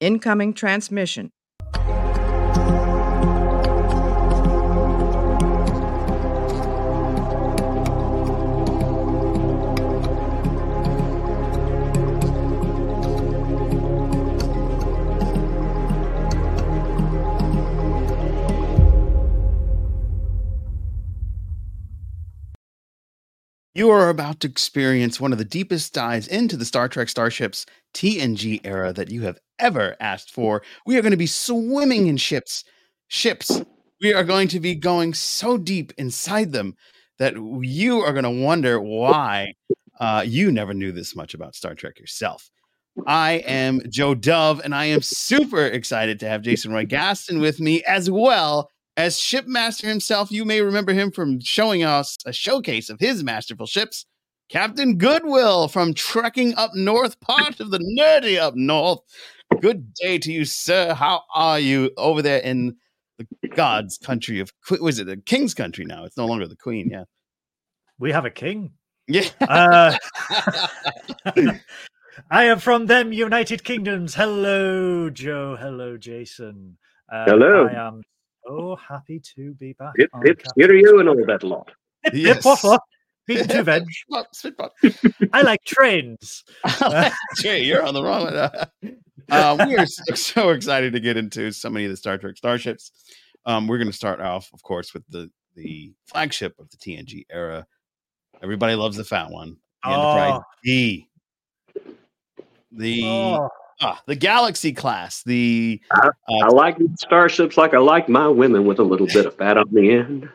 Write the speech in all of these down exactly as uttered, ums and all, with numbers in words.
Incoming transmission. You are about to experience one of the deepest dives into the Star Trek Starship's T N G era that you have ever asked for. We are going to be swimming in ships. Ships. We are going to be going so deep inside them that you are going to wonder why uh, you never knew this much about Star Trek yourself. I am Joe Dove, and I am super excited to have Jason Roy Gaston with me, as well as Shipmaster himself. You may remember him from showing us a showcase of his masterful ships, Captain Goodwill from Trekking Up North, part of the Nerdy Up North. Good day to you, sir. How are you over there in the God's country of, was it the King's country now? It's no longer the Queen, yeah. We have a king. Yeah. Uh, I am from them United Kingdoms. Hello, Joe. Hello, Jason. Uh, Hello. I am so happy to be back. Hip, on hip, Captain stereo and all that lot. Hip, Yes. hip, what, what? Beaten to veg. I like trains. Jay, you're on the wrong one. Uh, we are so, so excited to get into so many of the Star Trek starships. Um, we're going to start off, of course, with the, the flagship of the T N G era. Everybody loves the fat one. The Enterprise Oh. D. The Oh. ah, the Galaxy class. The I, uh, I like starships like I like my women with a little bit of fat on the end.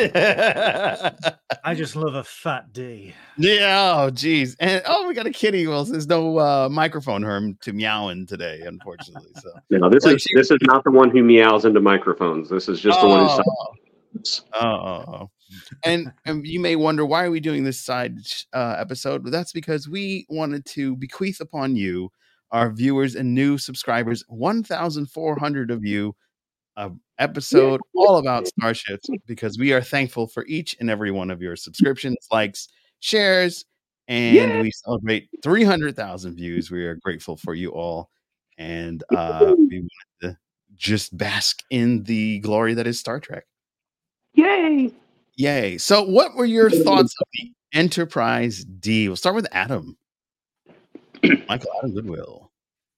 I just love a fat D. Yeah, oh geez. And oh, we got a kitty. Well, there's no uh, microphone herm to meowing today, unfortunately. So No, this Like is she- this is not the one who meows into microphones. This is just the one who sounds. Oh, oh, oh. And, and you may wonder, why are we doing this side uh, episode? Well, that's because we wanted to bequeath upon you, our viewers and new subscribers, one thousand four hundred of you, an episode all about starships, because we are thankful for each and every one of your subscriptions, likes, shares, and Yeah. we celebrate three hundred thousand views. We are grateful for you all, and uh, we wanted to just bask in the glory that is Star Trek. Yay! Yay. So what were your thoughts of the Enterprise D? We'll start with Adam. Michael Adam Goodwill.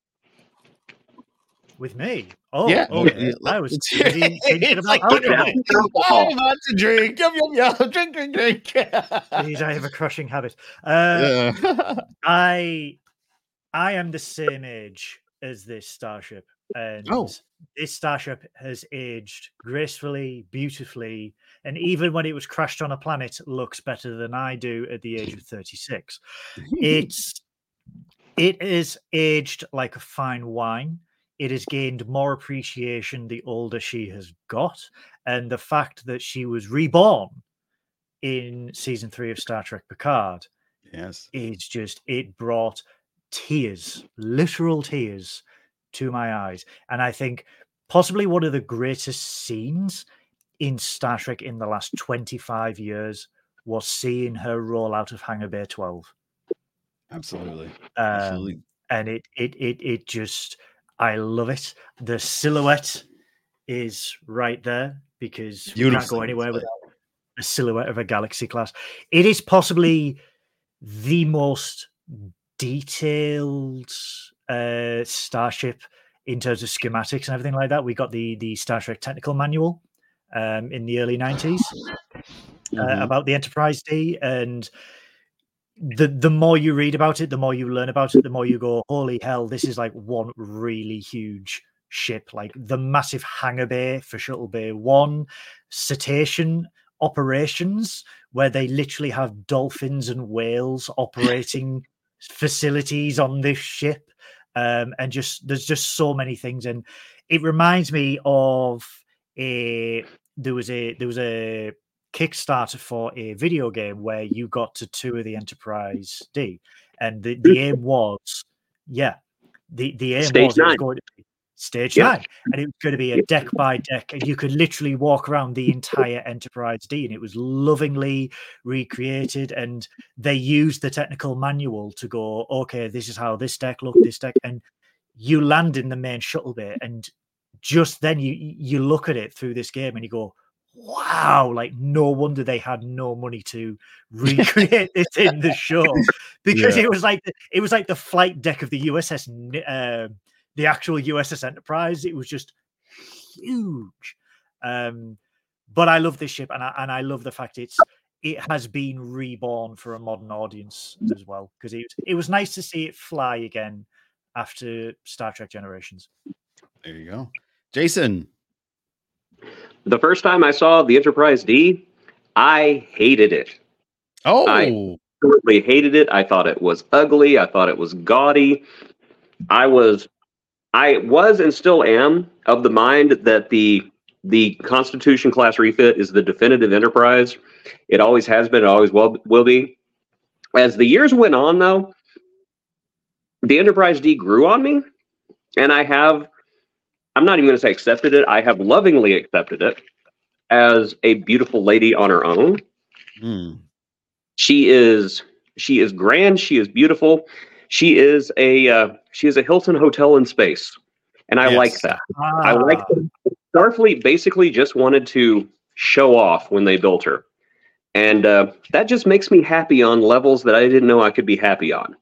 With me? Oh, Yeah. okay. Yeah, I was let's- thinking, thinking It's about like, good alcohol. night. I'm about to drink. Yum, yum, yum. Drink, drink, drink. Indeed, I have a crushing habit. Uh, Yeah. I I am the same age as this starship, and Oh. this starship has aged gracefully, beautifully, and even when it was crashed on a planet, looks better than I do at the age of thirty-six. It's it is aged like a fine wine. It has gained more appreciation the older she has got, and the fact that she was reborn in season three of Star Trek Picard Yes. is just, it brought tears, literal tears, to my eyes. And I think possibly one of the greatest scenes in Star Trek in the last twenty-five years was seeing her roll out of Hangar Bay twelve. Absolutely. Um, Absolutely. and it, it, it, it just, I love it. The silhouette is right there because you can't Beautiful. go anywhere without a silhouette of a Galaxy class. It is possibly the most detailed uh, starship in terms of schematics and everything like that. We got the the Star Trek technical manual um, in the early nineties uh, Mhm. about the Enterprise D, and the the more you read about it, the more you learn about it, the more you go, holy hell, this is like one really huge ship. Like the massive hangar bay for Shuttle Bay One, cetacean operations, where they literally have dolphins and whales operating facilities on this ship, um, and just there's just so many things, and it reminds me of a there was a there was a Kickstarter for a video game where you got to tour the Enterprise D, and the, the aim was, yeah, the the aim Stage was it was nine. going to be stage Yeah. nine, and it was going to be a deck by deck, and you could literally walk around the entire Enterprise D, and it was lovingly recreated, and they used the technical manual to go, okay, this is how this deck looked, this deck, and you land in the main shuttle bay, and just then you you look at it through this game and you go, wow, like no wonder they had no money to recreate this in the show, because Yeah. it was like it was like the flight deck of the U S S, uh, the actual U S S Enterprise. It was just huge. Um, but I love this ship, and I and I love the fact it's it has been reborn for a modern audience as well, because it it was nice to see it fly again after Star Trek Generations. There you go, Jason. The first time I saw the Enterprise D, I hated it. Oh, I absolutely hated it. I thought it was ugly. I thought it was gaudy. I was, I was, and still am of the mind that the the Constitution class refit is the definitive Enterprise. It always has been. It always will will be. As the years went on, though, the Enterprise D grew on me, and I have. I'm not even going to say accepted it. I have lovingly accepted it as a beautiful lady on her own. Mm. She is she is grand. She is beautiful. She is a uh, she is a Hilton hotel in space, and I Yes. like that. Ah, I like that. Starfleet basically just wanted to show off when they built her, and uh, that just makes me happy on levels that I didn't know I could be happy on.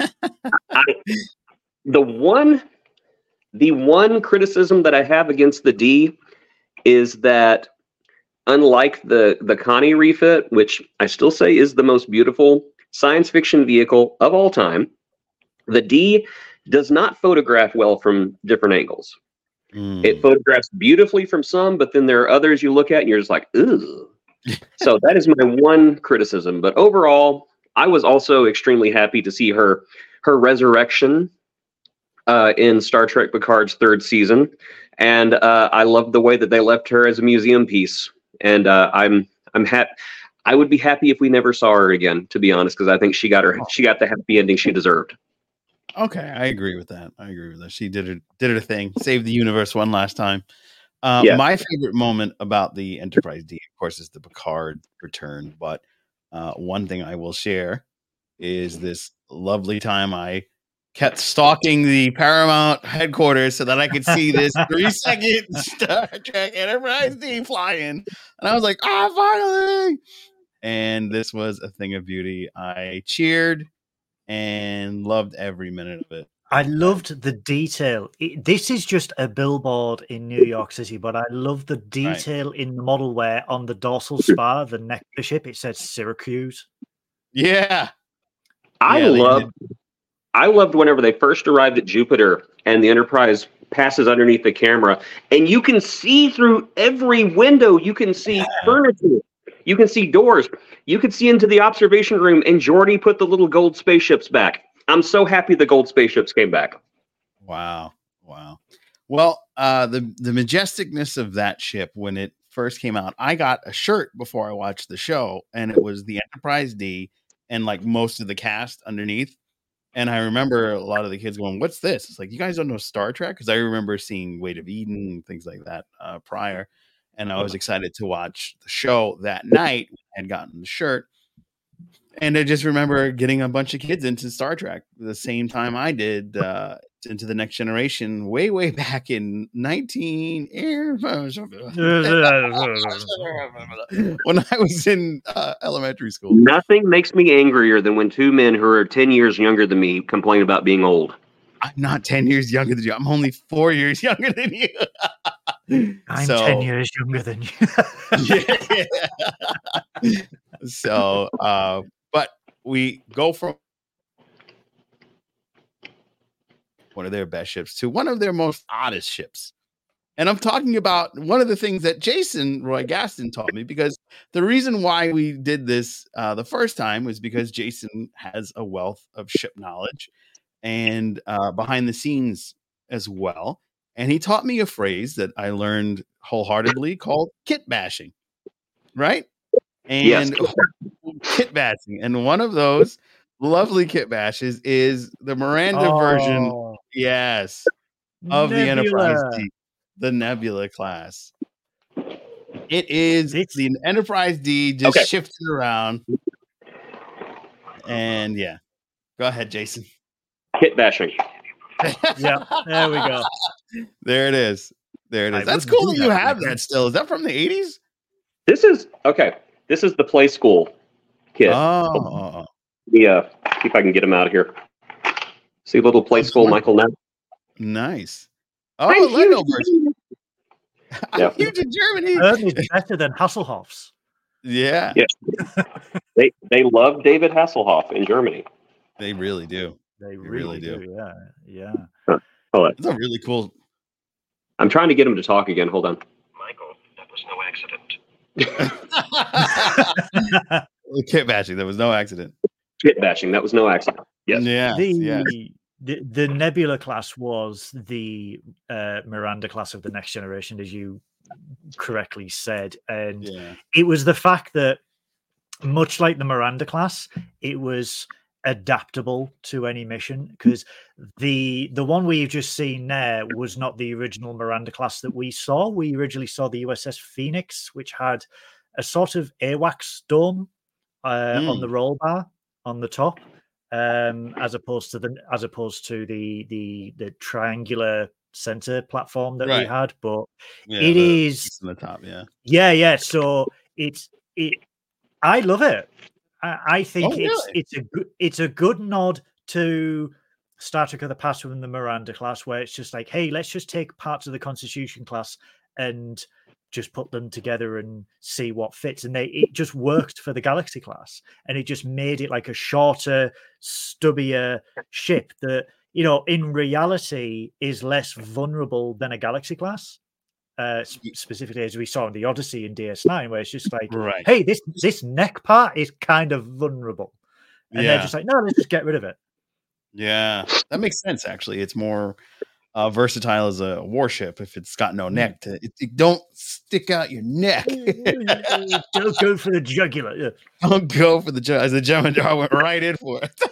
I, the one. The one criticism that I have against the D is that, unlike the, the Connie refit, which I still say is the most beautiful science fiction vehicle of all time, the D does not photograph well from different angles. Mm. It photographs beautifully from some, but then there are others you look at and you're just like, ooh. So that is my one criticism. But overall, I was also extremely happy to see her her resurrection Uh, in Star Trek Picard's third season, and uh, I loved the way that they left her as a museum piece. And uh, I'm I'm happy. I would be happy if we never saw her again, to be honest, because I think she got her she got the happy ending she deserved. Okay, I agree with that. I agree with that. She did it did her thing, saved the universe one last time. Uh, Yeah. My favorite moment about the Enterprise D, of course, is the Picard return. But uh, one thing I will share is this lovely time I kept stalking the Paramount headquarters so that I could see this three second Star Trek Enterprise D flying. And I was like, ah, finally. And this was a thing of beauty. I cheered and loved every minute of it. I loved the detail. It, this is just a billboard in New York City, but I love the detail right. in the model where on the dorsal spar, the neck of the ship, it says Syracuse. Yeah. I yeah, loved I loved whenever they first arrived at Jupiter and the Enterprise passes underneath the camera, and you can see through every window. You can see yeah. furniture. You can see doors. You can see into the observation room, and Geordi put the little gold spaceships back. I'm so happy the gold spaceships came back. Wow. Wow. Well, uh, the, the majesticness of that ship when it first came out, I got a shirt before I watched the show, and it was the Enterprise D and like most of the cast underneath. And I remember a lot of the kids going, what's this? It's like, you guys don't know Star Trek? Because I remember seeing Weight of Eden and things like that uh, prior. And I was excited to watch the show that night. I had gotten the shirt. And I just remember getting a bunch of kids into Star Trek the same time I did uh, into the Next Generation way, way back in nineteen when I was in uh, elementary school. Nothing makes me angrier than when two men who are ten years younger than me complain about being old. I'm not ten years younger than you. I'm only four years younger than you. I'm so, ten years younger than you. yeah. So, uh, but we go from one of their best ships to one of their most oddest ships. And I'm talking about one of the things that Jason Roy Gaston taught me, because the reason why we did this uh, the first time was because Jason has a wealth of ship knowledge and uh, behind the scenes as well. And he taught me a phrase that I learned wholeheartedly called kit bashing, right? And yes. kit bashing. And one of those lovely kit bashes is the Miranda oh, version, yes, of Nebula. the Enterprise D, the Nebula class. It is It's... the Enterprise D just okay. shifted around. And yeah, go ahead, Jason. Kit bashing. Yeah, there we go. There it is. There it is. I That's wouldn't cool do that you that, have Michael. that still. Is that from the eighties? This is okay. This is the Play School kit. Oh, Yeah, see if I can get him out of here. See little Play Oh, School Michael. Michael now. nice. Oh, I'm Lego huge. version. I'm Yeah. huge in Germany. Herm is better than Hasselhoff's. Yeah, Yeah. They they love David Hasselhoff in Germany. they really do. They really really, do. do. Yeah, yeah. Hold on. It's a really cool. I'm trying to get him to talk again. Hold on. Michael, that was no accident. Kit bashing. There was no accident. Kit bashing. That was no accident. Yes. Yeah. the, yeah. the the Nebula class was the uh, Miranda class of the Next Generation, as you correctly said, and Yeah. it was the fact that, much like the Miranda class, it was adaptable to any mission, because the the one we've just seen there was not the original Miranda class that we saw. We originally saw the U S S Phoenix, which had a sort of AWACS dome uh, on Mm. the roll bar on the top, um, as opposed to the as opposed to the the the triangular center platform that we Right. had. But Yeah, it the is piece on the top. Yeah. yeah, yeah. So it's it. I love it. I, I think Oh, it's really? it's a good it's a good nod to Star Trek of the Past within the Miranda class, where it's just like, hey, let's just take parts of the Constitution class and just put them together and see what fits. And they it just worked for the Galaxy class, and it just made it like a shorter, stubbier ship that, you know, in reality is less vulnerable than a Galaxy class. Uh, sp- specifically, as we saw in the Odyssey in D S nine, where it's just like, Right. hey, this this neck part is kind of vulnerable, and they're Yeah. just like, no, let's just get rid of it. Yeah. That makes sense. Actually, it's more uh, versatile as a warship if it's got no neck. To it, it don't stick out your neck. Don't go for the jugular. Yeah. Don't go for the Ge- as the German jar went right in for it.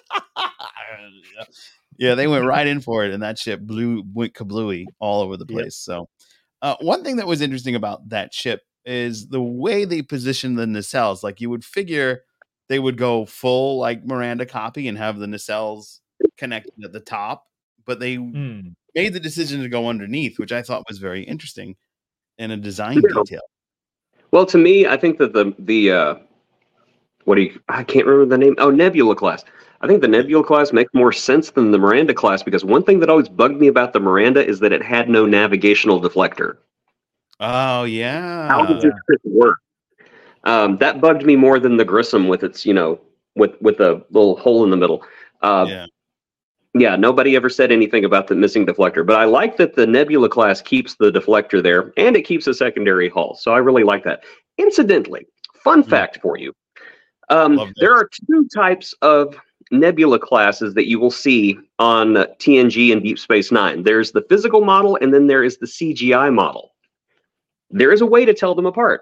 Yeah, they went right in for it, and that ship blew went kablooey all over the Yep. place. So, uh, one thing that was interesting about that ship is the way they positioned the nacelles. Like you would figure they would go full like Miranda copy and have the nacelles connected at the top, but they Mm. made the decision to go underneath, which I thought was very interesting and a design Yeah. detail. Well, to me, I think that the the uh, what do you? I can't remember the name. Oh, Nebula class. I think the Nebula class makes more sense than the Miranda class, because one thing that always bugged me about the Miranda is that it had no navigational deflector. Oh How yeah, does this shit work? Um, that bugged me more than the Grissom with its, you know, with with a little hole in the middle. Uh, yeah, Yeah, nobody ever said anything about the missing deflector, but I like that the Nebula class keeps the deflector there, and it keeps a secondary hull. So I really like that. Incidentally, fun Mm. fact for you: um, Love that. there are two types of Nebula classes that you will see on T N G and Deep Space Nine. There's the physical model, and then there is the C G I model. There is a way to tell them apart.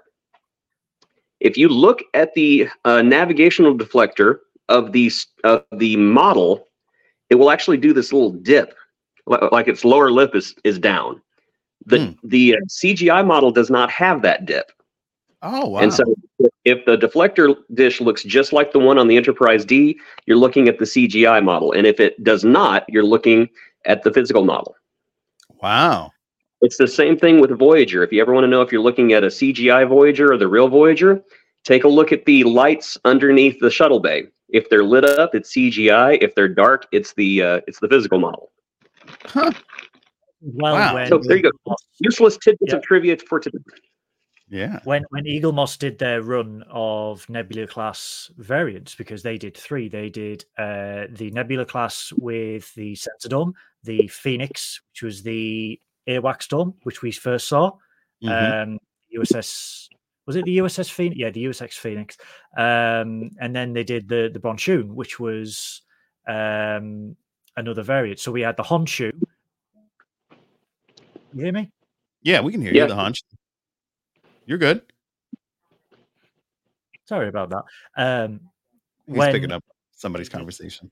If you look at the uh, navigational deflector of the of the model, it will actually do this little dip, li- like its lower lip is is down. The Hmm. the uh, C G I model does not have that dip, Oh wow, and so if the deflector dish looks just like the one on the Enterprise D, you're looking at the C G I model, and if it does not, you're looking at the physical model. wow. It's the same thing with Voyager. If you ever want to know if you're looking at a C G I Voyager or the real Voyager, take a look at the lights underneath the shuttle bay. If they're lit up, it's C G I. If they're dark, it's the uh, it's the physical model. Huh. Well, Wow. when So there you go. Useless tidbits Yeah. of trivia for today. Yeah. when when Eagle Moss did their run of Nebula class variants, because they did three. They did uh, the Nebula class with the sensor dome, the Phoenix, which was the AWACS dome, which we first saw, Mhm. um, U S S was it the U S S Phoenix? Yeah, the U S S Phoenix, um, and then they did the the Bonchoon, which was um, another variant. So we had the Honshu. You hear me? Yeah, we can hear Yeah. you. The hunch. You're good. Sorry about that. Um, He's when picking up somebody's conversation.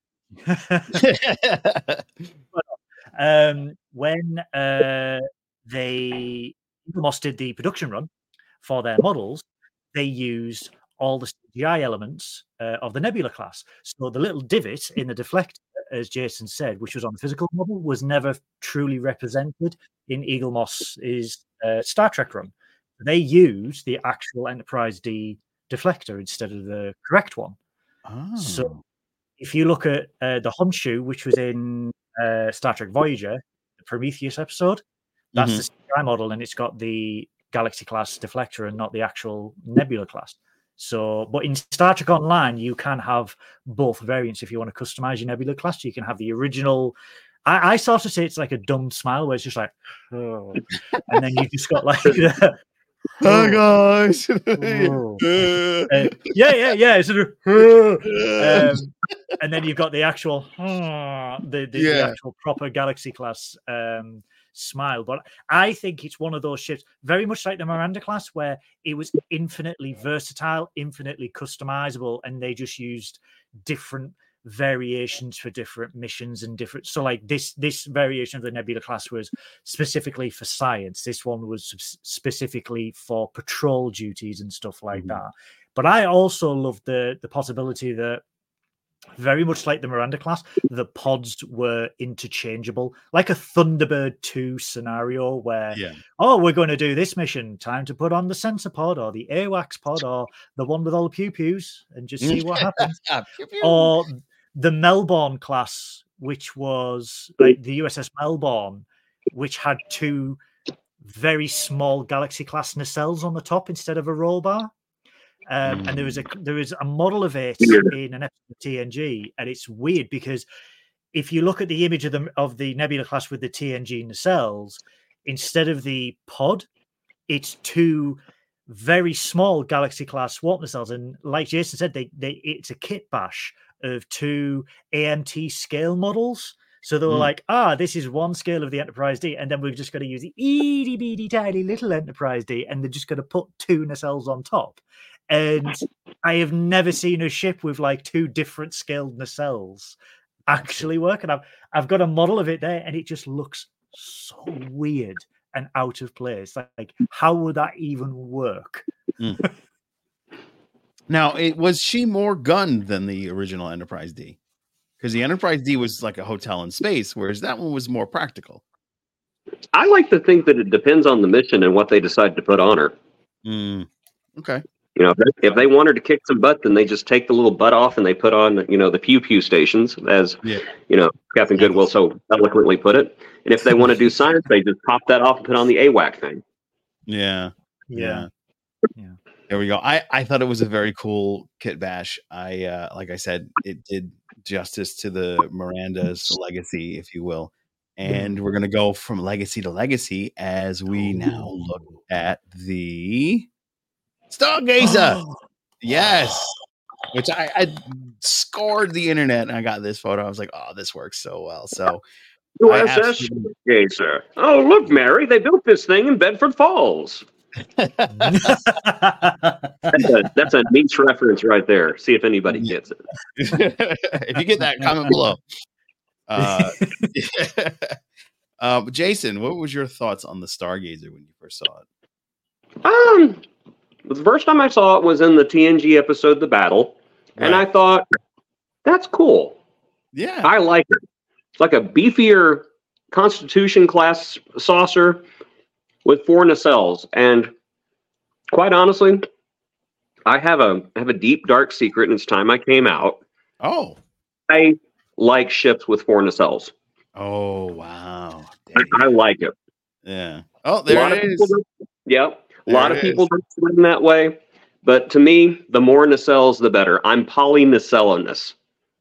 um, when uh, they Eagle Moss did the production run for their models, they used all the C G I elements uh, of the Nebula class. So the little divot in the deflector as Jason said, which was on the physical model, was never truly represented in Eaglemoss's uh, Star Trek run. They used the actual Enterprise D deflector instead of the correct one. Oh. So if you look at uh, the Honshu, which was in uh, Star Trek Voyager, the Prometheus episode, that's Mhm. the C I model, and it's got the Galaxy class deflector and not the actual Nebula class. So, but in Star Trek Online, you can have both variants if you want to customize your Nebula class. You can have the original. I, I sort of say it's like a dumb smile where it's just like, oh. And then you just got like, the, Hi guys. oh. Uh, yeah, yeah, yeah. Sort of, um, and then you've got the actual, uh, the, the, Yeah. the actual proper Galaxy class um, smile. But I think it's one of those ships, very much like the Miranda class, where it was infinitely versatile, infinitely customizable, and they just used different variations for different missions and different. So, like this, this variation of the Nebula class was specifically for science. This one was s- specifically for patrol duties and stuff like Mhm. that. But I also love the the possibility that, very much like the Miranda class, the pods were interchangeable, like a Thunderbird two scenario where, Yeah. oh, we're going to do this mission, time to put on the sensor pod or the AWACS pod or the one with all the pew-pews and just see what happens. Pew, pew. Or the Melbourne class, which was like the U S S Melbourne, which had two very small Galaxy class nacelles on the top instead of a roll bar. Um, and there was a there was a model of it in an episode of T N G, and it's weird because if you look at the image of the of the Nebula class with the T N G nacelles, instead of the pod, it's two very small Galaxy class warp nacelles, and like Jason said, they they it's a kit bash of two A M T scale models. So they were Mm. like, ah, this is one scale of the Enterprise D, and then we've just got to use the itty bitty tiny little Enterprise D, and they're just going to put two nacelles on top. And I have never seen a ship with like two different scaled nacelles actually work. And I've I've got a model of it there, and it just looks so weird and out of place. Like, how would that even work? Now, it was she more gunned than the original Enterprise D? Because the Enterprise D was like a hotel in space, whereas that one was more practical. I like to think that it depends on the mission and what they decide to put on her. Mm. Okay. You know, if they, if they wanted to kick some butt, then they just take the little butt off and they put on, you know, the pew pew stations, as Yeah. you know, Captain Goodwill so eloquently put it. And if they want to do science, they just pop that off and put on the AWAC thing. Yeah. Yeah. Yeah. There we go. I, I thought it was a very cool kit bash. I uh, like I said, it did justice to the Miranda's legacy, if you will. And we're gonna go from legacy to legacy as we now look at the Stargazer. Yes. Which I, I scored the internet and I got this photo. I was like, oh, this works so well. So U I S S absolutely- Stargazer. Oh, look, Mary, they built this thing in Bedford Falls. That's a, that's a niche reference right there. See if anybody gets it. if you get that, comment below. Uh, uh, Jason, what was your thoughts on the Stargazer when you first saw it? Um, the first time I saw it was in the T N G episode, The Battle, and I Right. thought, that's cool. Yeah. I like it. It's like a beefier Constitution class saucer with four nacelles, and quite honestly, I have a I have a deep dark secret, and it's time I came out. Oh. I like ships with four nacelles. Oh, wow. I, I like it. Yeah. Oh, A there lot it of people is. don't, yeah, a There lot it of people is. don't swim that way, but to me, the more nacelles, the better. I'm polynacelloness.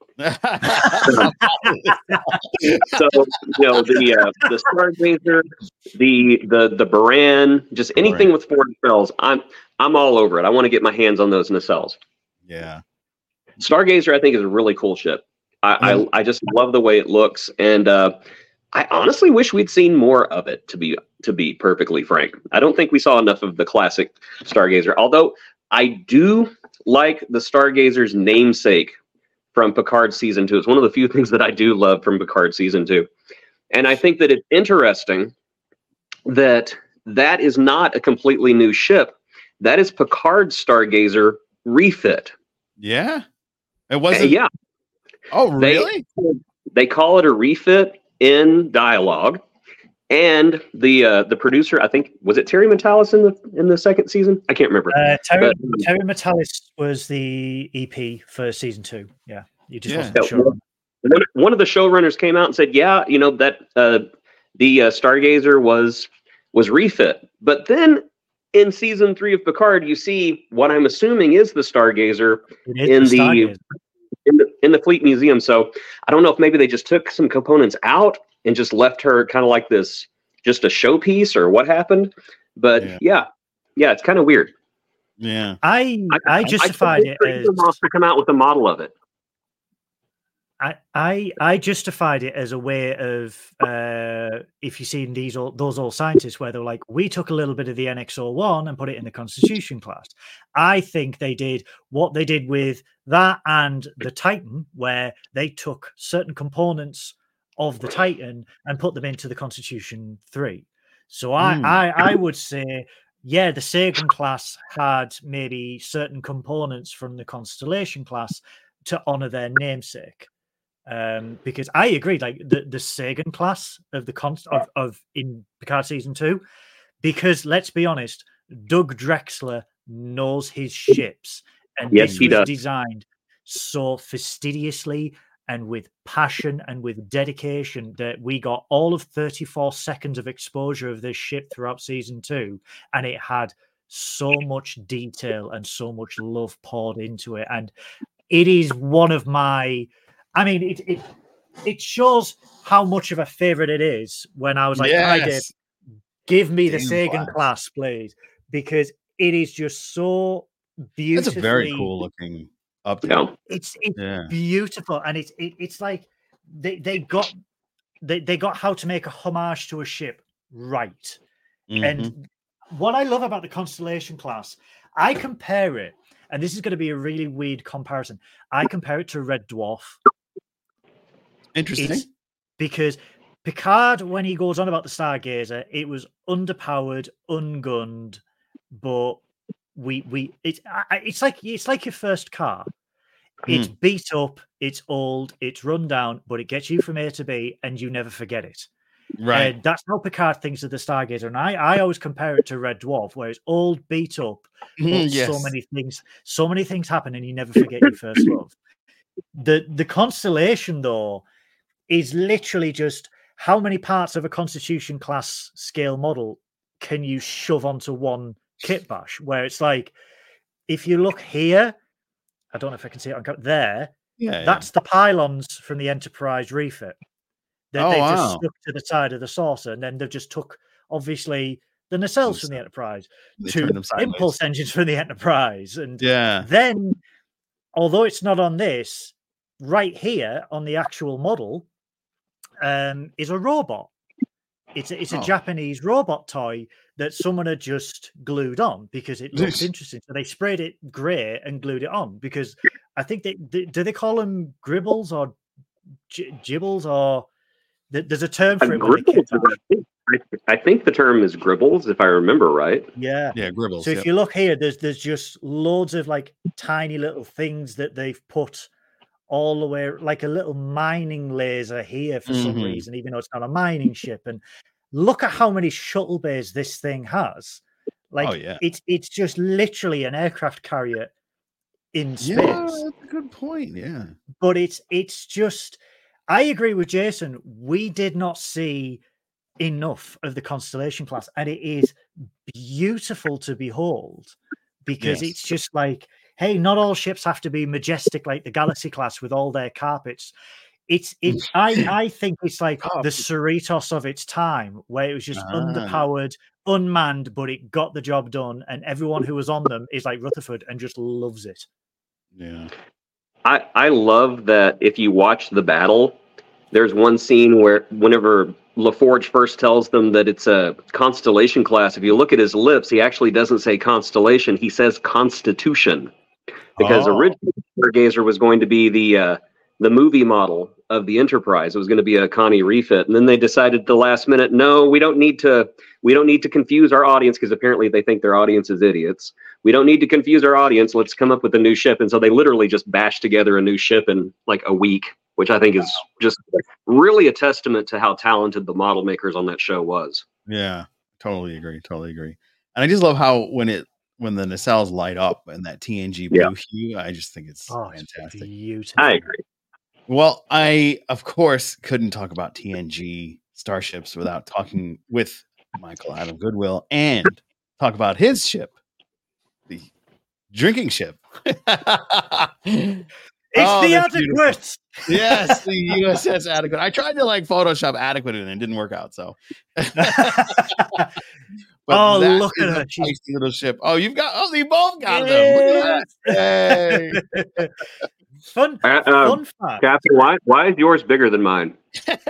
So you know the uh, the Stargazer, the the the Baran, just anything Right. with four nacelles, I'm I'm all over it. I want to get my hands on those nacelles. Yeah. Stargazer, I think, is a really cool ship. I Mhm. I, I just love the way it looks, and uh, I honestly wish we'd seen more of it. To be to be perfectly frank, I don't think we saw enough of the classic Stargazer. Although I do like the Stargazer's namesake from Picard season two. It's one of the few things that I do love from Picard season two, and I think that it's interesting that that is not a completely new ship. That is Picard's Stargazer refit. Yeah. It Uh, wasn't. yeah. Oh, They- really? they call it a refit in dialogue. And the uh, the producer, I think, was it Terry Matalas in the in the second season? I can't remember. Uh, Terry, but, Terry Matalas was the E P for season two. Yeah, you just Yeah. wasn't sure. one, one of the showrunners came out and said, "Yeah, you know that uh, the uh, Stargazer was was refit." But then in season three of Picard, you see what I'm assuming is the Stargazer It is in the the Stargazer. in the in the Fleet Museum. So I don't know if maybe they just took some components out and just left her kind of like this, just a showpiece, or what happened. But Yeah. yeah, yeah, it's kind of weird. Yeah. I I justified it as to come out with a model of it. I, I I justified it as a way of uh, if you've seen these all, those old scientists where they're like, we took a little bit of the N X O one and put it in the Constitution class. I think they did what they did with that and the Titan, where they took certain components of the Titan and put them into the Constitution three. So I Mm. I, I would say, yeah, the Sagan class had maybe certain components from the Constellation class to honor their namesake. Um, because I agree, like the, the Sagan class of the const of, of in Picard season two, because let's be honest, Doug Drexler knows his ships, and Yes, this he was does. designed so fastidiously and with passion and with dedication that we got all of thirty-four seconds of exposure of this ship throughout season two, and it had so much detail and so much love poured into it, and it is one of my. I mean, it it it shows how much of a favorite it is when I was like, "Hi, Dave, Yes. give me the Sagan Sagan class. class, please," because it is just so beautifully. That's a very cool looking update. Yeah. It's it's Yeah. beautiful, and it's it, it's like they they got they they got how to make a homage to a ship right. Mhm. And what I love about the Constellation class, I compare it, and this is going to be a really weird comparison. I compare it to Red Dwarf. Interesting. It's because Picard, when he goes on about the Stargazer, it was underpowered, ungunned, but we we it's I- it's like it's like your first car. It's beat up, it's old, it's run down, but it gets you from A to B, and you never forget it. Right. And that's how Picard thinks of the Stargazer. And I, I always compare it to Red Dwarf, where it's old, beat up, but Mhm, so yes. many things, so many things happen, and you never forget your first love. The the Constellation, though, is literally just how many parts of a Constitution class scale model can you shove onto one kit bash? Where it's like, if you look here, I don't know if I can see it on camera, there, Yeah. that's the pylons from the Enterprise refit that Oh, they've wow. just stuck to the side of the saucer, and then they've just took obviously the nacelles from the Enterprise, They to turned them sideways. impulse engines from the Enterprise, and Yeah. then, although it's not on this, right here on the actual model, um, is a robot. It's a, it's a Oh. Japanese robot toy that someone had just glued on because it looked Yes. interesting. So they sprayed it grey and glued it on because I think they, they do they call them gribbles or j- gibbles or th- there's a term for it. When they Gribbles, kit bash. I, think, I think the term is gribbles, if I remember right. Yeah. Yeah. Gribbles. So if yep. you look here, there's there's just loads of like tiny little things that they've put all the way, like a little mining laser here for some Mhm. reason, even though it's not a mining ship. And look at how many shuttle bays this thing has. Like Oh, yeah. it's it's just literally an aircraft carrier in space. Yeah, that's a good point. Yeah. But it's it's just I agree with Jason. We did not see enough of the Constellation class, and it is beautiful to behold because Yes. it's just like, hey, not all ships have to be majestic like the Galaxy class with all their carpets. It's it. I I think it's like Oh. the Cerritos of its time, where it was just Ah. underpowered, unmanned, but it got the job done, and everyone who was on them is like Rutherford and just loves it. Yeah. I, I love that if you watch the battle, there's one scene where whenever LaForge first tells them that it's a Constellation class, if you look at his lips, he actually doesn't say Constellation, he says Constitution. Because Oh. originally Stargazer was going to be the uh, the movie model of the Enterprise. It was going to be a Connie refit, and then they decided at the last minute, no, we don't need to we don't need to confuse our audience, because apparently they think their audience is idiots. We don't need to confuse our audience. Let's come up with a new ship. And so they literally just bashed together a new ship in like a week which I think is just really a testament to how talented the model makers on that show was. Yeah, totally agree. Totally agree. And I just love how when it when the nacelles light up and that T N G blue Yeah. hue, I just think it's Oh, it's fantastic. beautiful. I agree. Well, I of course couldn't talk about T N G starships without talking with Michael Adam Goodwill and talk about his ship, the drinking ship. It's Oh, the that's beautiful. Adequate. Yes, the U S S Adequate. I tried to like Photoshop Adequate and it didn't work out. So, but Oh, that look is at a her. She's- feisty little ship. Oh, you've got. Oh, you both got them. Look at that. Hey. Fun, Uh, uh, fun fact. Captain, why why is yours bigger than mine? Look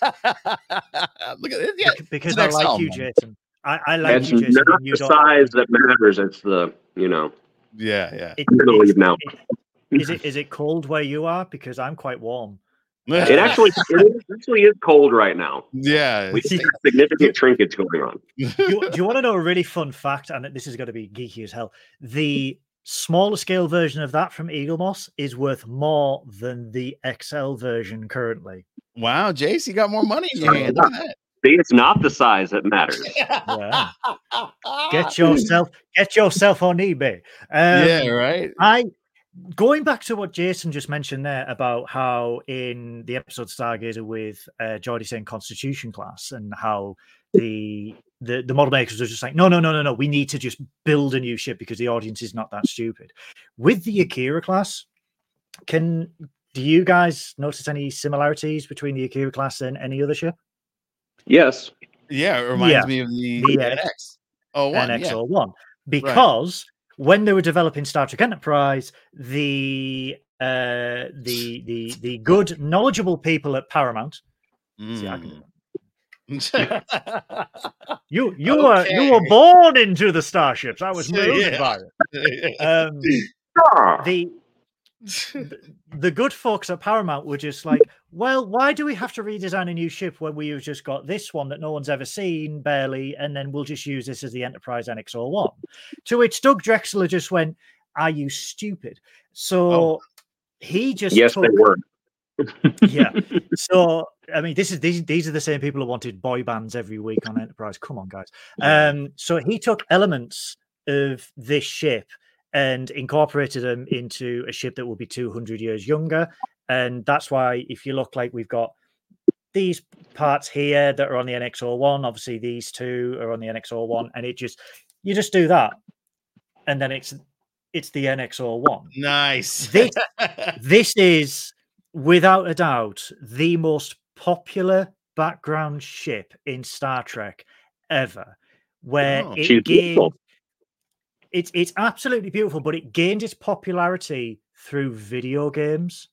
at this. Yeah, bec- because it's I an like X L, you, man. Jason. I, I like It's you, Jason. not and you the don't- size that matters. It's the, you know, Yeah, yeah. It- I'm gonna it's- leave now. it- Is it is it cold where you are? Because I'm quite warm. It actually it actually is cold right now. yeah. We it's- have significant trinkets going on. do, you, do you want to know a really fun fact? And this is going to be geeky as hell. The smaller scale version of that from Eagle Moss is worth more than the X L version currently. Wow, Jace, you got more money in your hand. Look at See, it's not the size that matters. Yeah. that. Get yourself get yourself on eBay. Um, yeah, right. I going back to what Jason just mentioned there about how in the episode Stargazer with uh, Geordie saying Constitution class and how the the the model makers are just like, no, no, no, no, no, we need to just build a new ship because the audience is not that stupid. With the Akira class, can do you guys notice any similarities between the Akira class and any other ship? Yes. Yeah, it reminds Yeah. me of the, The, the uh, N X. Oh, one. N X Yeah. oh one because when they were developing Star Trek Enterprise, the uh, the the the good knowledgeable people at Paramount. See, I can- Mm. You you were you were Okay. born into the starships. I was molded Yeah. by it. Um, Ah, the the good folks at Paramount were just like, well, why do we have to redesign a new ship when we've just got this one that no one's ever seen, barely, and then we'll just use this as the Enterprise N X oh one? To which Doug Drexler just went, are you stupid? So Oh. he just yes, took, they were. yeah. So I mean, this is these these are the same people who wanted boy bands every week on Enterprise. Come on, guys. Yeah. Um, so he took elements of this ship and incorporated them into a ship that will be two hundred years younger. And that's why, if you look, like we've got these parts here that are on the N X oh one, obviously these two are on the N X oh one, and it just you just do that, and then it's it's the N X oh one. Nice. This this is without a doubt the most popular background ship in Star Trek ever, where Oh. it She's gained beautiful. it's it's absolutely beautiful, but it gained its popularity through video games,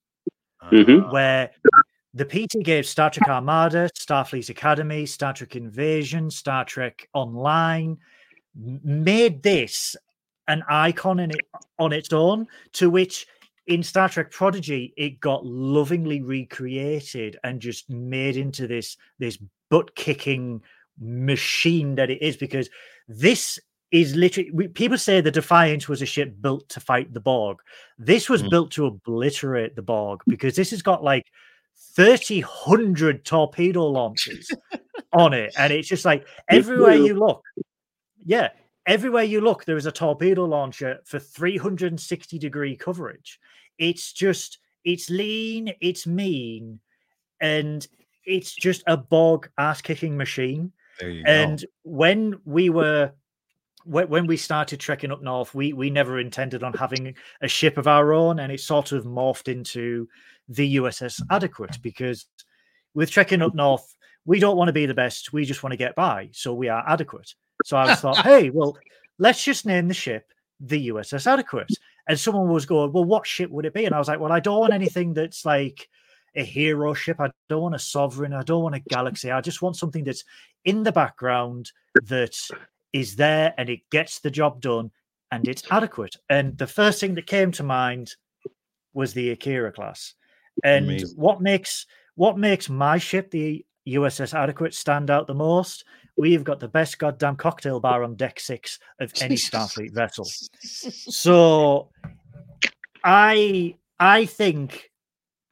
Mhm. where the P T gave Star Trek Armada, Starfleet Academy, Star Trek Invasion, Star Trek Online, m- made this an icon in it on its own, to which in Star Trek Prodigy it got lovingly recreated and just made into this this butt kicking machine that it is, because this is literally we, people say the Defiant was a ship built to fight the Borg. This was Mm. built to obliterate the Borg, because this has got like thirty hundred torpedo launches on it, and it's just like everywhere you look, yeah, everywhere you look, there is a torpedo launcher for three hundred sixty degree coverage. It's just, it's lean, it's mean, and it's just a Borg ass kicking machine. There you go. And when we were, when, when we started trekking up north, we we never intended on having a ship of our own, and it sort of morphed into the U S S Adequate, because with trekking up north, we don't want to be the best, we just want to get by, so we are adequate. So I was thought, hey, well, let's just name the ship the U S S Adequate. And someone was going, well, what ship would it be? And I was like, well, I don't want anything that's like a hero ship. I don't want a Sovereign. I don't want a Galaxy. I just want something that's in the background, that is there and it gets the job done and it's adequate. And the first thing that came to mind was the Akira class. And Amazing. what makes what makes my ship, the U S S Adequate, stand out the most? We've got the best goddamn cocktail bar on deck six of any Starfleet vessel. So I I think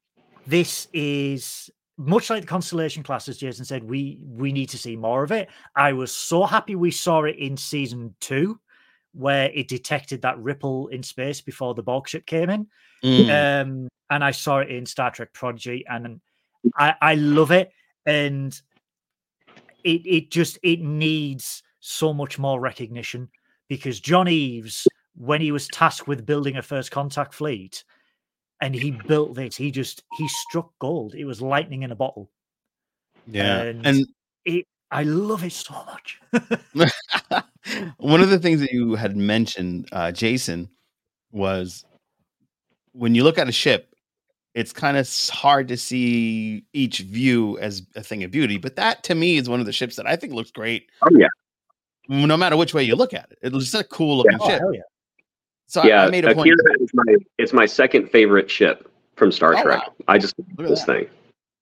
this is much like the Constellation class, as Jason said, we we need to see more of it. I was so happy we saw it in season two, where it detected that ripple in space before the Borg ship came in. Mm. Um, and I saw it in Star Trek Prodigy, and I, I love it. And it it just it needs so much more recognition, because John Eves, when he was tasked with building a first contact fleet, and he built this, he just he struck gold. It was lightning in a bottle. Yeah, and, and it I love it so much. one of the things that you had mentioned, uh, Jason, was when you look at a ship, it's kind of hard to see each view as a thing of beauty. But that, to me, is one of the ships that I think looks great. Oh yeah, no matter which way you look at it, it's just a cool looking Oh, ship. hell yeah. So yeah. I, I made a point. Akira is my it's my second favorite ship from Star Oh, Trek. wow. I just Look love at this that. thing.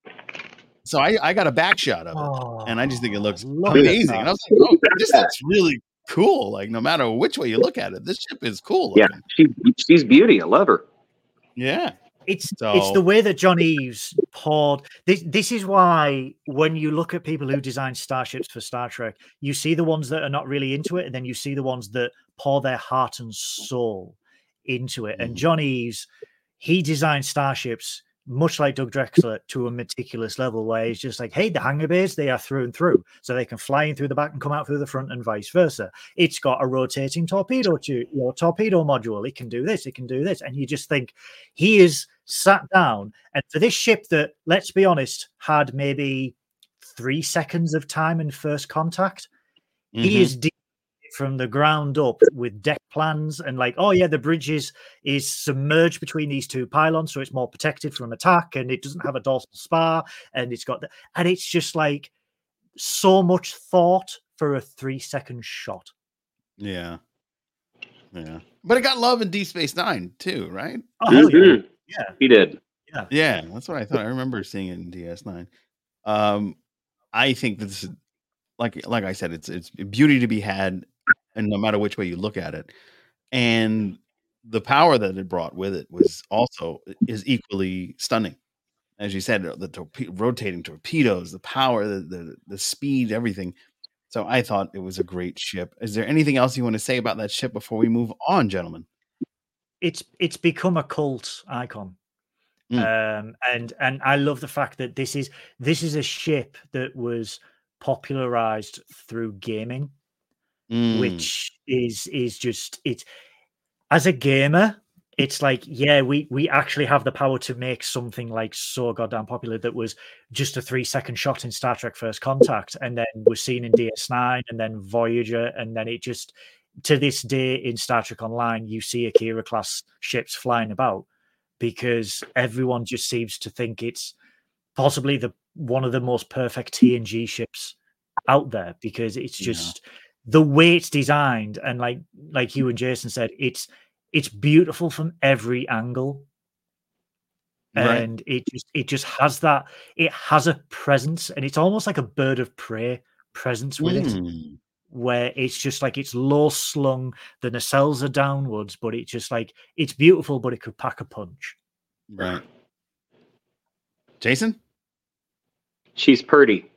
So I, I got a back shot of it, Oh, and I just think it looks love it. amazing. And I was like, oh, this looks really cool. Like, no matter which way you look at it, this ship is cool Yeah, looking. she, she's beauty. I love her. Yeah. It's So- it's the way that John Eves poured. This this is why when you look at people who design starships for Star Trek, you see the ones that are not really into it, and then you see the ones that pour their heart and soul into it. And Mhm. John Eves, he designed starships much like Doug Drexler to a meticulous level, where he's just like, hey, the hangar bays, they are through and through, so they can fly in through the back and come out through the front, and vice versa. It's got a rotating torpedo to your torpedo module. It can do this, it can do this. And you just think he is sat down, and for this ship that, let's be honest, had maybe three seconds of time in first contact, he Mhm. is de- from the ground up with deck plans and like, oh yeah, the bridge is, is submerged between these two pylons, so it's more protected from attack, and it doesn't have a dorsal spar, and it's got the, and it's just like so much thought for a three second shot. Yeah. Yeah. But it got love in Deep Space Nine too, right? Oh hell yeah. Mhm. Yeah. He did. Yeah, that's what I thought. I remember seeing it in D S nine. Um, I think this is like like I said, it's it's beauty to be had, and no matter which way you look at it, and the power that it brought with it was also is equally stunning. As you said, the torpe- rotating torpedoes, the power, the, the the speed, everything. So I thought it was a great ship. Is there anything else you want to say about that ship before we move on, gentlemen? It's it's become a cult icon. Mm. Um, and and I love the fact that this is this is a ship that was popularized through gaming, Mm. which is is just it's as a gamer, it's like, yeah, we we actually have the power to make something like so goddamn popular that was just a three second shot in Star Trek First Contact, and then was seen in D S nine, and then Voyager, and then it just, to this day in Star Trek Online, you see Akira class ships flying about, because everyone just seems to think it's possibly the one of the most perfect T N G ships out there, because it's Yeah. just the way it's designed, and like like you and Jason said, it's it's beautiful from every angle, Right. and it just it just has that, it has a presence, and it's almost like a bird of prey presence with it, Mm. where it's just like it's low slung, the nacelles are downwards, but it's just like it's beautiful, but it could pack a punch. Right. Jason? She's pretty.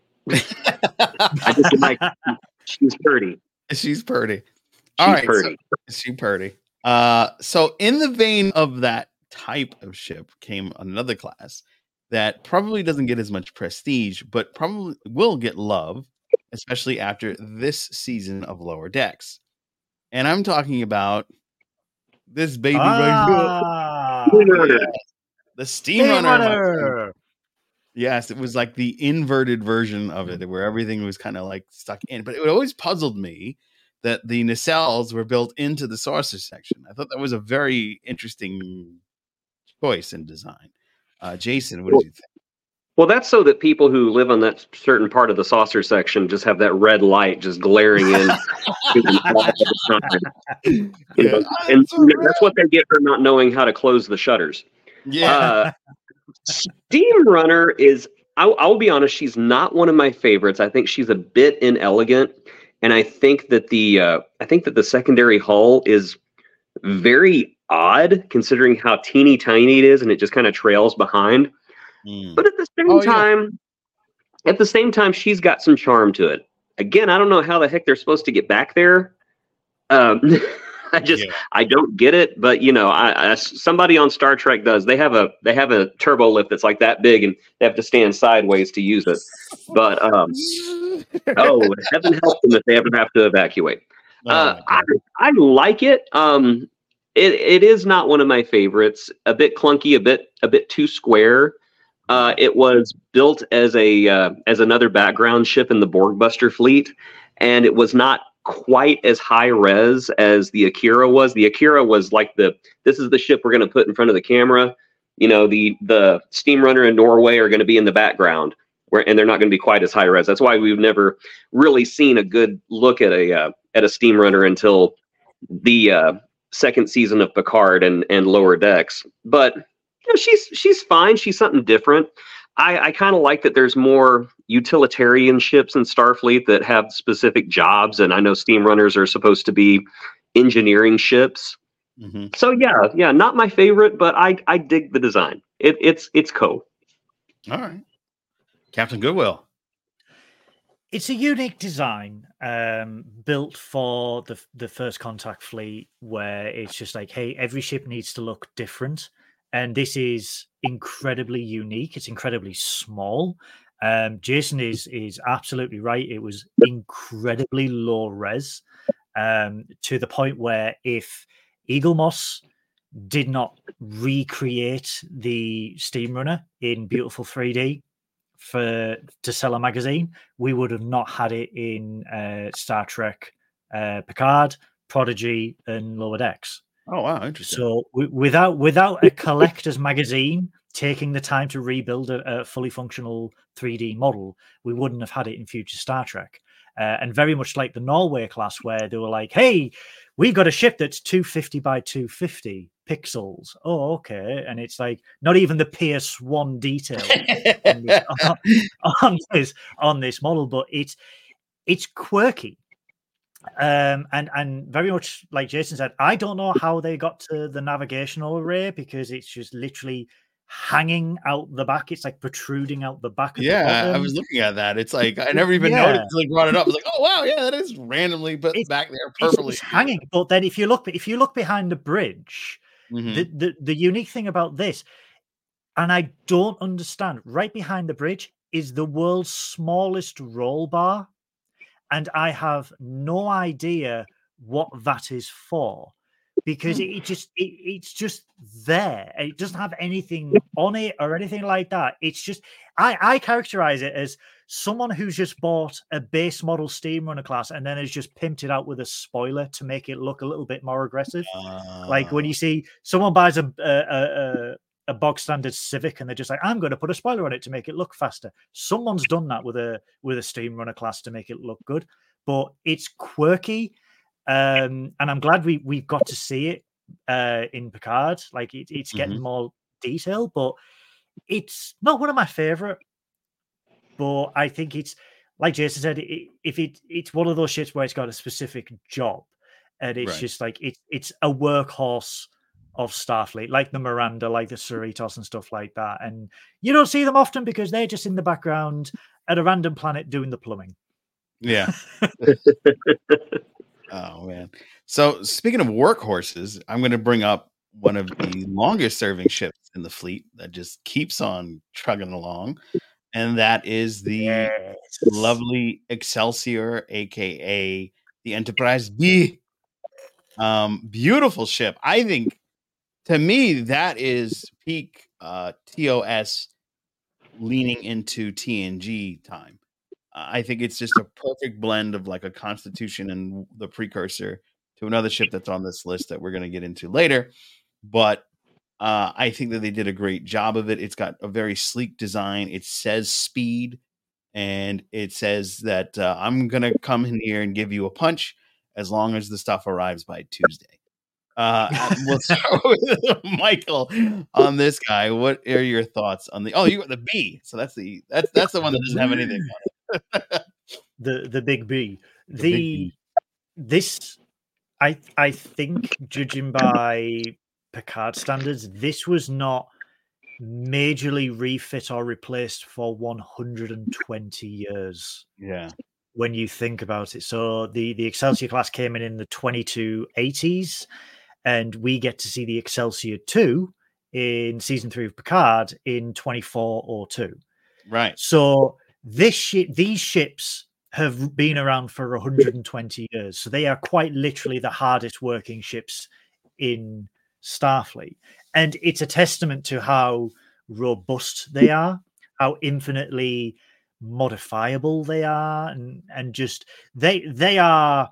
I just like she's pretty. She's pretty. She's All right. pretty. So, she pretty. Uh, so in the vein of that type of ship came another class that probably doesn't get as much prestige, but probably will get love, especially after this season of Lower Decks. And I'm talking about this baby right Ah, here. The Steam Steam Runner. my friend. Runner. Yes, it was like the inverted version of it, where everything was kind of like stuck in. But it always puzzled me that the nacelles were built into the saucer section. I thought that was a very interesting choice in design. Uh, Jason, what did you think? Well, that's so that people who live on that certain part of the saucer section just have that red light just glaring in to them all the time. You know, Yeah. and So that's what they get for not knowing how to close the shutters. Yeah. Uh, Steam Runner is, I'll, I'll be honest, she's not one of my favorites. I think she's a bit inelegant, and I think that the uh, I think that the secondary hull is very odd considering how teeny tiny it is, and it just kind of trails behind. Mm. But at the same Oh, yeah. time, at the same time, she's got some charm to it. Again, I don't know how the heck they're supposed to get back there. Um, I just Yeah. I don't get it. But you know, I, I somebody on Star Trek does. They have a they have a turbo lift that's like that big, and they have to stand sideways to use it. But um, oh, heaven help them if they ever have to evacuate. Oh, Uh, my I, God. I like it. Um, it it is not one of my favorites. A bit clunky, a bit a bit too square. Uh, it was built as a uh, as another background ship in the Borgbuster fleet, and it was not quite as high res as the Akira was. The Akira was like the this is the ship we're going to put in front of the camera. You know, the the Steamrunner in Norway are going to be in the background, where and they're not going to be quite as high res. That's why we've never really seen a good look at a uh, at a Steamrunner until the uh, second season of Picard and and Lower Decks. But you know, she's she's fine. She's something different. I, I kind of like that there's more utilitarian ships in Starfleet that have specific jobs, and I know Steamrunners are supposed to be engineering ships. Mm-hmm. So yeah, yeah, not my favorite, but I I dig the design. It, it's it's cool. All right, Captain Goodwill. It's a unique design um, built for the the First Contact fleet, where it's just like, hey, every ship needs to look different, and this is incredibly unique. It's incredibly small. Um, Jason is is absolutely right. It was incredibly low res, um, to the point where if Eaglemoss did not recreate the Steamrunner in beautiful three D for to sell a magazine, we would have not had it in uh, Star Trek uh, Picard, Prodigy, and Lower Decks. Oh wow, interesting. So w- without without a collector's magazine taking the time to rebuild a, a fully functional three D model, we wouldn't have had it in future Star Trek. Uh, and very much like the Norway class, where they were like, "Hey, we've got a ship that's two fifty by two fifty pixels." Oh, okay. And it's like not even the P S one detail on, this, on, on this on this model, but it's it's quirky. Um, and and very much like Jason said, I don't know how they got to the navigational array, because it's just literally hanging out the back. It's like protruding out the back. Of Yeah, the bottom. I was looking at that. It's like I never even Yeah. noticed until he brought it up. I was like, oh wow, yeah, that is randomly put It's- back there It's, purpley. it's hanging. But then if you look, if you look behind the bridge, Mhm. the, the the unique thing about this, and I don't understand, right behind the bridge is the world's smallest roll bar, and I have no idea what that is for, because it, it just it, it's just there. It doesn't have anything on it or anything like that. It's just I I characterize it as someone who's just bought a base model Steamrunner class and then has just pimped it out with a spoiler to make it look a little bit more aggressive. Like when you see someone buys a a, a, a bog standard Civic and they're just like, I'm going to put a spoiler on it to make it look faster. Someone's done that with a with a Steamrunner class to make it look good, but it's quirky, um, and I'm glad we we've got to see it uh, in Picard. Like it, it's getting Mhm. more detail, but it's not one of my favorite. But I think it's like Jason said, it, if it it's one of those ships where it's got a specific job, and it's Right. just like it's it's a workhorse of Starfleet, like the Miranda, like the Cerritos and stuff like that. And you don't see them often because they're just in the background at a random planet doing the plumbing. Yeah. Oh man. So speaking of workhorses, I'm going to bring up one of the longest serving ships in the fleet that just keeps on trugging along, and that is the Yes. lovely Excelsior, aka the Enterprise B. Um, beautiful ship. I think to me that is peak uh, T O S leaning into T N G time. Uh, I think it's just a perfect blend of like a Constitution and the precursor to another ship that's on this list that we're going to get into later. But uh, I think that they did a great job of it. It's got a very sleek design. It says speed, and it says that uh, I'm going to come in here and give you a punch as long as the stuff arrives by Tuesday. Uh, we'll start with Michael on this guy. What are your thoughts on the? Oh, you got the B. So that's the that's that's the one that doesn't have anything on it. the the big B. The The, big B. this I I think, judging by Picard standards, this was not majorly refit or replaced for one hundred twenty years. Yeah. When you think about it. So the, the Excelsior class came in in the twenty-two eighties, and we get to see the Excelsior two in season three of Picard in twenty-four oh two. Right. So this ship, these ships have been around for one hundred twenty years. So they are quite literally the hardest working ships in Starfleet. And it's a testament to how robust they are, how infinitely modifiable they are, and, and just they they are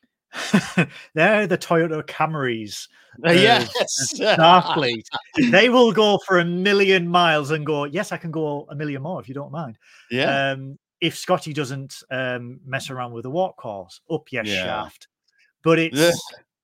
they're the Toyota Camrys. Uh, yes. Starfleet. They will go for a million miles and go, yes, I can go a million more if you don't mind. Yeah. Um, if Scotty doesn't um, mess around with the walk course, up your Yeah. shaft. But it's Yeah.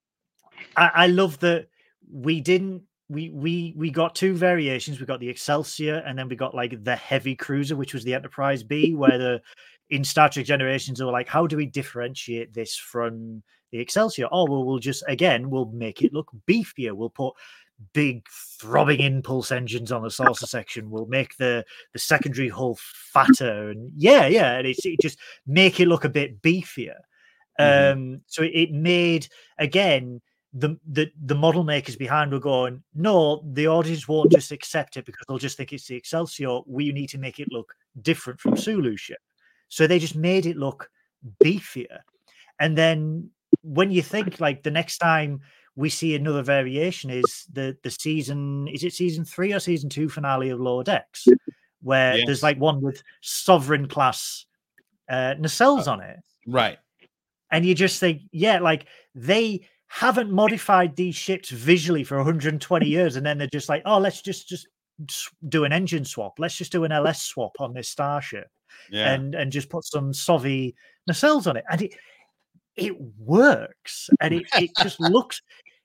I, I love that we didn't we we we got two variations. We got the Excelsior, and then we got like the heavy cruiser, which was the Enterprise B, where the in Star Trek Generations they were like, how do we differentiate this from the Excelsior? Oh, well, we'll just again we'll make it look beefier. We'll put big throbbing impulse engines on the saucer section. We'll make the the secondary hull fatter, and yeah, yeah, and it's it just make it look a bit beefier. Mhm. Um, so it, it made again. The, the the model makers behind were going, no, the audience won't just accept it because they'll just think it's the Excelsior. We need to make it look different from Sulu ship. So they just made it look beefier. And then when you think like the next time we see another variation is the the season, is it season three or season two finale of Lower Decks, where Yes. there's like one with Sovereign class uh, nacelles Oh. on it. Right. And you just think, yeah, like they haven't modified these ships visually for one hundred twenty years, and then they're just like, oh, let's just just s- do an engine swap. Let's just do an L S swap on this starship, Yeah. and and just put some Sovi nacelles on it, and it it works, and it it just looks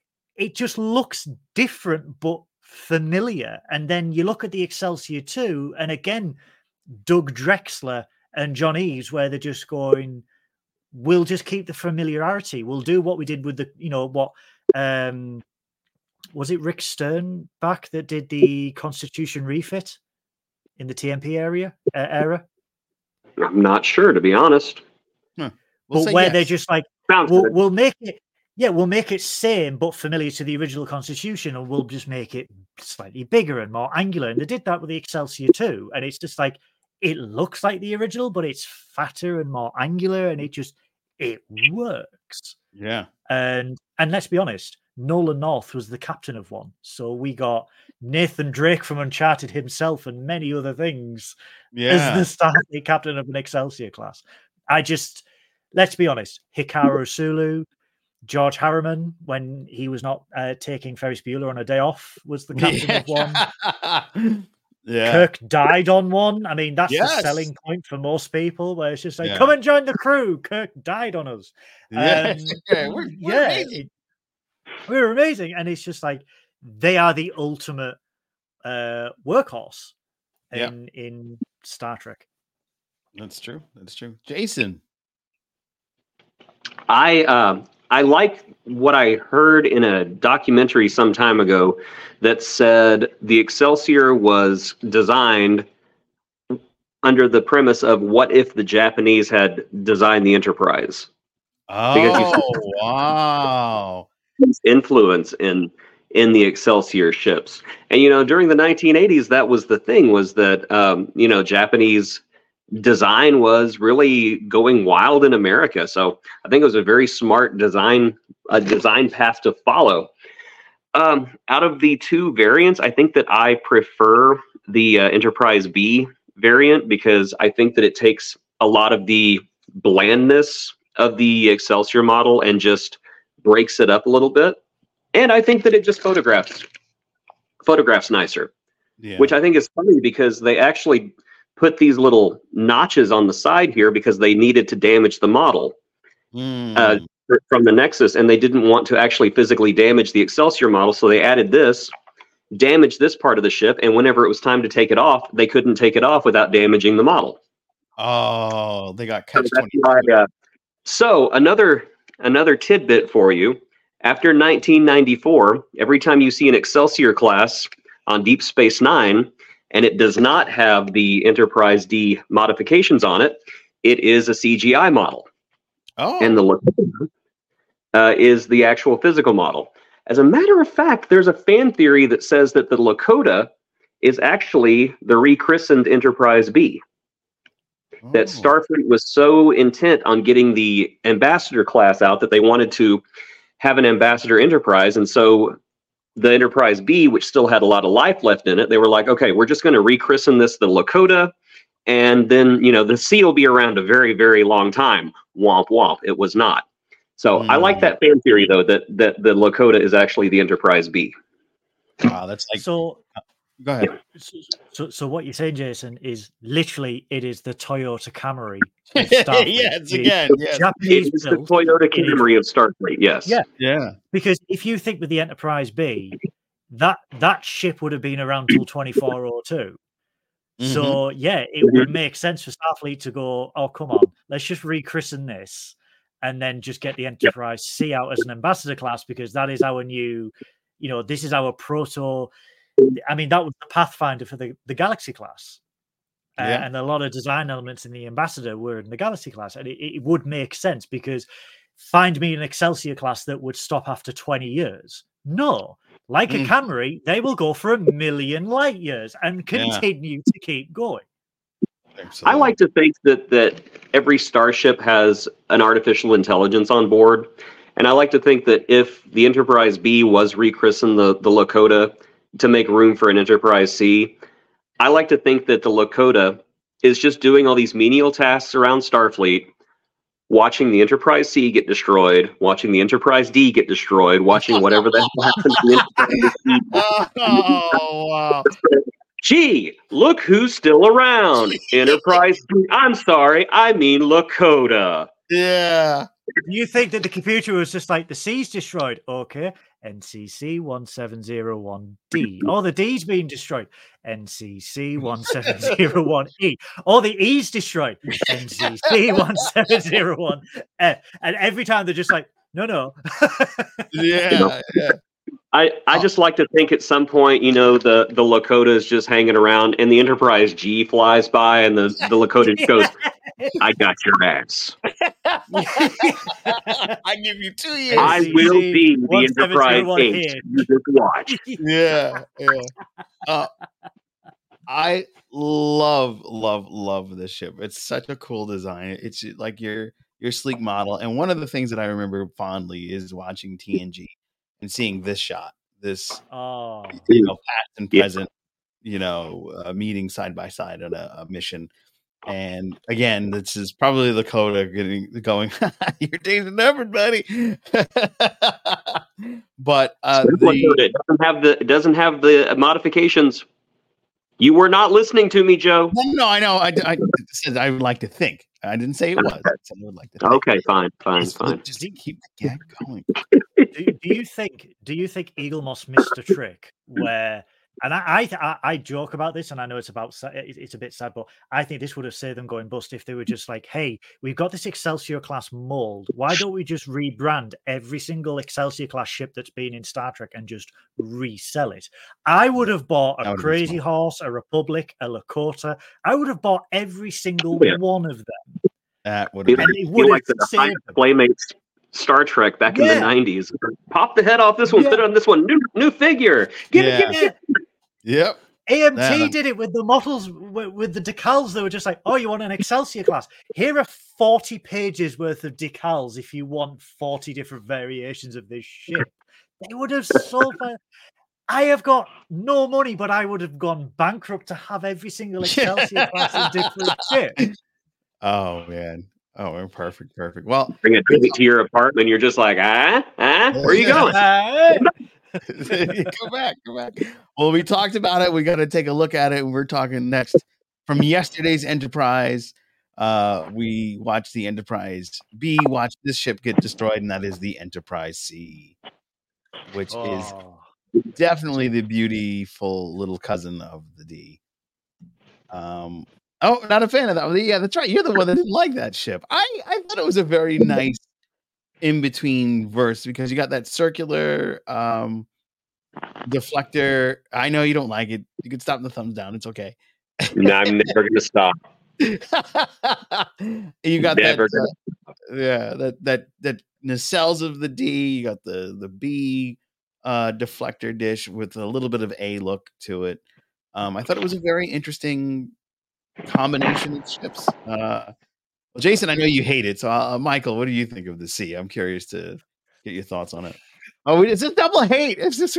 it just looks different but familiar. And then you look at the Excelsior two, and again, Doug Drexler and John Eves, where they're just going, we'll just keep the familiarity. We'll do what we did with the, you know, what um was it Rick Stern back that did the Constitution refit in the T M P area uh, era? I'm not sure, to be honest. We'll but say where yes. they're just like, Sounds we'll, good. we'll make it, yeah, we'll make it same but familiar to the original Constitution, and we'll just make it slightly bigger and more angular. And they did that with the Excelsior too, and it's just like it looks like the original, but it's fatter and more angular, and it just it works. Yeah. And and let's be honest, Nolan North was the captain of one, so we got Nathan Drake from Uncharted himself and many other things Yeah. as the Starfleet captain of an Excelsior class. I just let's be honest, Hikaru Sulu, George Harriman, when he was not uh, taking Ferris Bueller on a day off, was the captain of one. Yeah. Kirk died on one. I mean, that's Yes. the selling point for most people, where it's just like, Yeah. come and join the crew. Kirk died on us. Yeah. Um, Yeah, we're- we're yeah, amazing. it- we're amazing. And it's just like, they are the ultimate uh, workhorse Yeah. in, in Star Trek. That's true. That's true. Jason. I um I like what I heard in a documentary some time ago that said the Excelsior was designed under the premise of what if the Japanese had designed the Enterprise. Because you- Oh, wow. Influence in in the Excelsior ships. And you know, during the nineteen eighties, that was the thing, was that um, you know, Japanese design was really going wild in America. So I think it was a very smart design, a design path to follow. Um, out of the two variants, I think that I prefer the uh, Enterprise B variant, because I think that it takes a lot of the blandness of the Excelsior model and just breaks it up a little bit. And I think that it just photographs photographs nicer, Yeah. which I think is funny because they actually put these little notches on the side here because they needed to damage the model Mm. uh, fr- from the Nexus, and they didn't want to actually physically damage the Excelsior model, so they added this, damaged this part of the ship, and whenever it was time to take it off, they couldn't take it off without damaging the model. Oh, they got So catch that's twenty. why, uh, so another another tidbit for you. After nineteen ninety-four, every time you see an Excelsior class on Deep Space Nine, and it does not have the Enterprise D modifications on it. It is a C G I model. Oh, And the Lakota uh, is the actual physical model. As a matter of fact, there's a fan theory that says that the Lakota is actually the rechristened Enterprise B. That oh. Starfleet was so intent on getting the ambassador class out that they wanted to have an ambassador Enterprise. And so the Enterprise B, which still had a lot of life left in it, they were like, okay, we're just going to rechristen this the Lakota. And then, you know, the C will be around a very, very long time. Womp womp. It was not. So Mm. I like that fan theory, though, that, that the Lakota is actually the Enterprise B. Wow, that's like. So, Go ahead. so, so, so what you're saying, Jason, is literally it is the Toyota Camry. of Starfleet. yes, The again. Yes. Japanese It is the built, Toyota it is- Camry of Starfleet, yes. Yeah. Yeah. because if you think with the Enterprise B, that that ship would have been around till twenty-four oh two. Mm-hmm. So yeah, it would make sense for Starfleet to go, oh come on, let's just rechristen this, and then just get the Enterprise C out as an ambassador class because that is our new, you know, this is our proto. I mean, that was the Pathfinder for the, the Galaxy class. Uh, Yeah. And a lot of design elements in the Ambassador were in the Galaxy class. And it, it would make sense because find me an Excelsior class that would stop after twenty years. No, like Mm. a Camry, they will go for a million light years and Yeah. continue to keep going. I like to think that that every starship has an artificial intelligence on board, and I like to think that if the Enterprise B was rechristened the the Lakota to make room for an Enterprise C, I like to think that the Lakota is just doing all these menial tasks around Starfleet, watching the Enterprise C get destroyed, watching the Enterprise D get destroyed, watching whatever the hell happens to the Enterprise D. Oh, wow. Gee, look who's still around. Enterprise D. I'm sorry, I mean Lakota. Yeah. Do you think that the computer was just like the C's destroyed? Okay, N C C one seven zero one D. Oh, the D's being destroyed. N C C one seven zero one E. Oh, the E's destroyed. N C C one seven zero one F. And every time they're just like, no, no. Yeah. Yeah. I, I just like to think at some point, you know, the, the Lakota is just hanging around and the Enterprise G flies by and the, the Lakota just goes, I got your ass. I give you two years. I will be the one seven zero Enterprise one eight. here. You just watch. Yeah. Yeah. Uh, I love, love, love this ship. It's such a cool design. It's like your your sleek model. And one of the things that I remember fondly is watching T N G and seeing this shot, this Oh, you know past and Yeah. present, you know, uh, meeting side by side on a, a mission. And again, this is probably Lakota getting going. Your days are numbered, buddy. But uh, This one, the, it doesn't have the it doesn't have the modifications. You were not listening to me, Joe. no, no, I know. I, I said I would like to think. I didn't say it was. I said I would like to think. Okay, fine, fine, Just, fine. just keep the gag going. do, do you think? Do you think Eagle Moss missed a trick where? And I, I, I, I joke about this, and I know it's about sa- it- it's a bit sad, but I think this would have saved them going bust if they were just like, "Hey, we've got this Excelsior class mold. Why don't we just rebrand every single Excelsior class ship that's been in Star Trek and just resell it?" I would have bought That a would be Crazy smart. Horse, a Republic, a Lakota. I would have bought every single Oh, yeah. one of them, That would You have and been. it know, would like have the saved high them. Playmates Star Trek back in Yeah. the nineties. Pop the head off this one, Yeah. put it on this one. New new figure. Get Yeah. it, get it, get it. Yep. A M T Yeah. did it with the models, with, with the decals. They were just like, oh, you want an Excelsior class? Here are forty pages worth of decals if you want forty different variations of this ship. They would have sold for. I have got no money, but I would have gone bankrupt to have every single Excelsior class of different ship. Oh man. Oh, we're perfect. Perfect. Well, Bring it bring it to your apartment. You're just like, ah, ah, where are you going? Uh, go back, go back. Well, we talked about it. We got to take a look at it. We're talking next from yesterday's Enterprise. Uh, we watched the Enterprise B watch this ship get destroyed, and that is the Enterprise C, which is oh. definitely the beautiful little cousin of the D. Um, oh, not a fan of that one. Yeah, that's right. You're the one that didn't like that ship. I, I thought it was a very nice in between verse because you got that circular um Deflector. I know you don't like it. You can stop in the thumbs down. It's okay. No, I'm never going to stop. You got Never that. Uh, yeah, that that that nacelles of the D. You got the the B uh, deflector dish with a little bit of A look to it. Um, I thought it was a very interesting combination of ships. Uh, well, Jason, I know you hate it. So, uh, Michael, what do you think of the C? I'm curious to get your thoughts on it. Oh, it's a double hate. It's just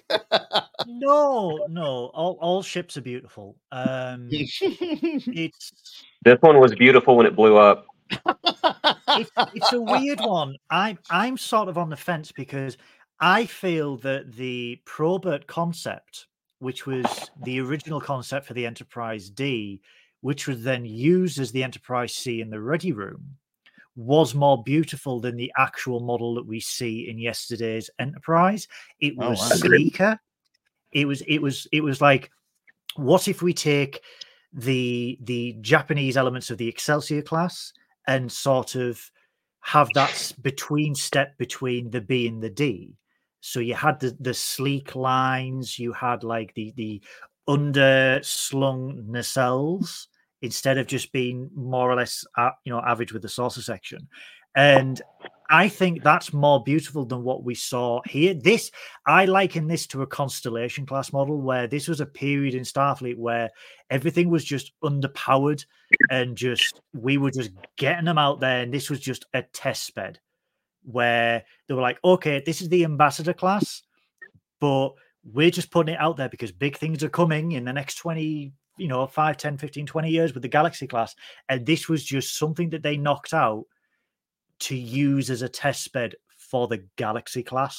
no, no. All all ships are beautiful. Um, it's this one was beautiful when it blew up. It's, it's a weird one. I'm I'm sort of on the fence because I feel that the Probert concept, which was the original concept for the Enterprise D, which was then used as the Enterprise C in the Ready Room, was more beautiful than the actual model that we see in yesterday's Enterprise. It was oh, wow. sleeker. It was it was it was like, what if we take the the Japanese elements of the Excelsior class and sort of have that between step between the B and the D. So you had the, the sleek lines, you had like the the underslung nacelles instead of just being more or less uh, you know average with the saucer section. And I think that's more beautiful than what we saw here. This, I liken this to a Constellation class model where this was a period in Starfleet where everything was just underpowered and just, we were just getting them out there. And this was just a test bed where they were like, okay, this is the Ambassador class, but we're just putting it out there because big things are coming in the next twenty, you know, five, ten, fifteen, twenty years with the Galaxy class. And this was just something that they knocked out to use as a test bed for the Galaxy class,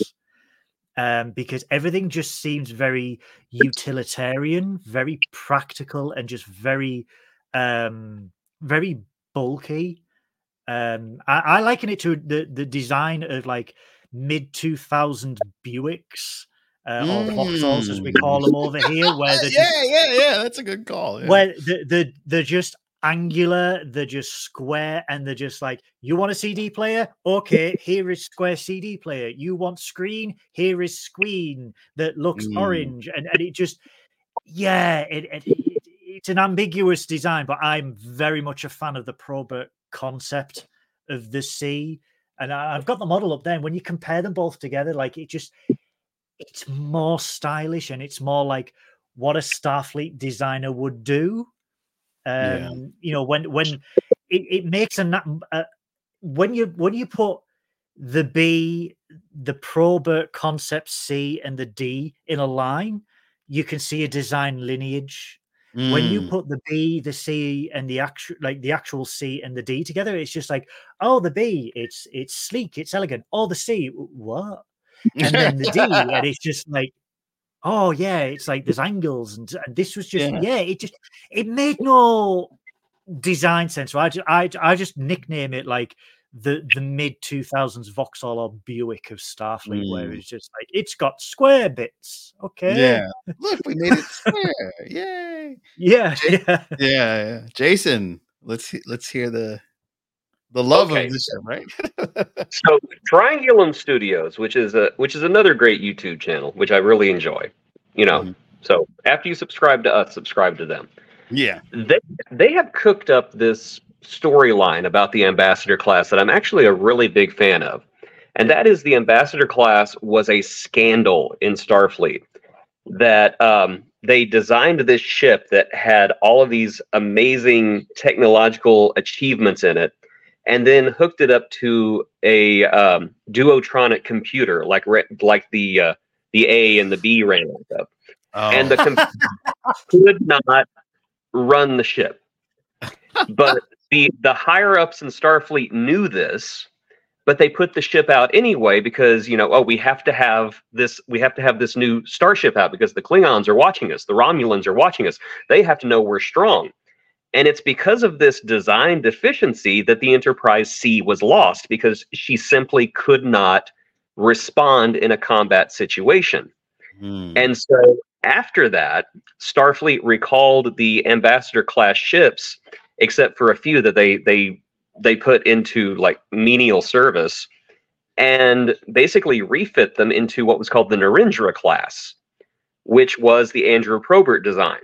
um, because everything just seems very utilitarian, very practical, and just very, um, very bulky. Um, I, I liken it to the the design of like mid two thousand Buicks. Uh, mm. Or Vauxhalls, as we call them over here, where they're yeah, just, yeah, yeah, that's a good call. Yeah. Where the, the, they're just angular, they're just square, and they're just like, you want a C D player? Okay, here is square C D player. You want screen? Here is screen that looks Mm. orange, and, and it just, yeah, it, it, it it's an ambiguous design, but I'm very much a fan of the Probert concept of the C, and I, I've got the model up there. And when you compare them both together, like it just, it's more stylish and it's more like what a Starfleet designer would do. Um, Yeah. you know, when when it, it makes a na- uh, when you when you put the B, the Probert concept C, and the D in a line, you can see a design lineage. When you Mm. put the B, the C, and the actual like the actual C and the D together, it's just like, oh, the B, it's it's sleek, it's elegant. Oh, the C, what? And then the D, and it's just like, oh yeah, it's like there's angles, and, and this was just Yeah. yeah, it just it made no design sense. So I just I, I just nickname it like the the mid two thousands Vauxhall or Buick of Starfleet, where Mm. it's just like it's got square bits. Okay, Yeah. Look, we made it square. Yay. yeah, yeah. Yeah, yeah. Jason, let's he- let's hear the the love Okay. of the show, right? So Triangulum Studios, which is a which is another great YouTube channel, which I really enjoy. You know, Mhm. so after you subscribe to us, subscribe to them. Yeah. They they have cooked up this storyline about the Ambassador class that I'm actually a really big fan of, and that is the Ambassador class was a scandal in Starfleet. That um, they designed this ship that had all of these amazing technological achievements in it, and then hooked it up to a um, duotronic computer, like re- like the uh, the A and the B ran like up, Oh. and the computer could not run the ship. But the the higher ups in Starfleet knew this, but they put the ship out anyway because, you know, oh, we have to have this we have to have this new starship out because the Klingons are watching us, the Romulans are watching us. They have to know we're strong. And it's because of this design deficiency that the Enterprise C was lost, because she simply could not respond in a combat situation. Hmm. And so after that, Starfleet recalled the Ambassador class ships, except for a few that they they they put into like menial service. and basically refit them into what was called the Narendra class, which was the Andrew Probert design.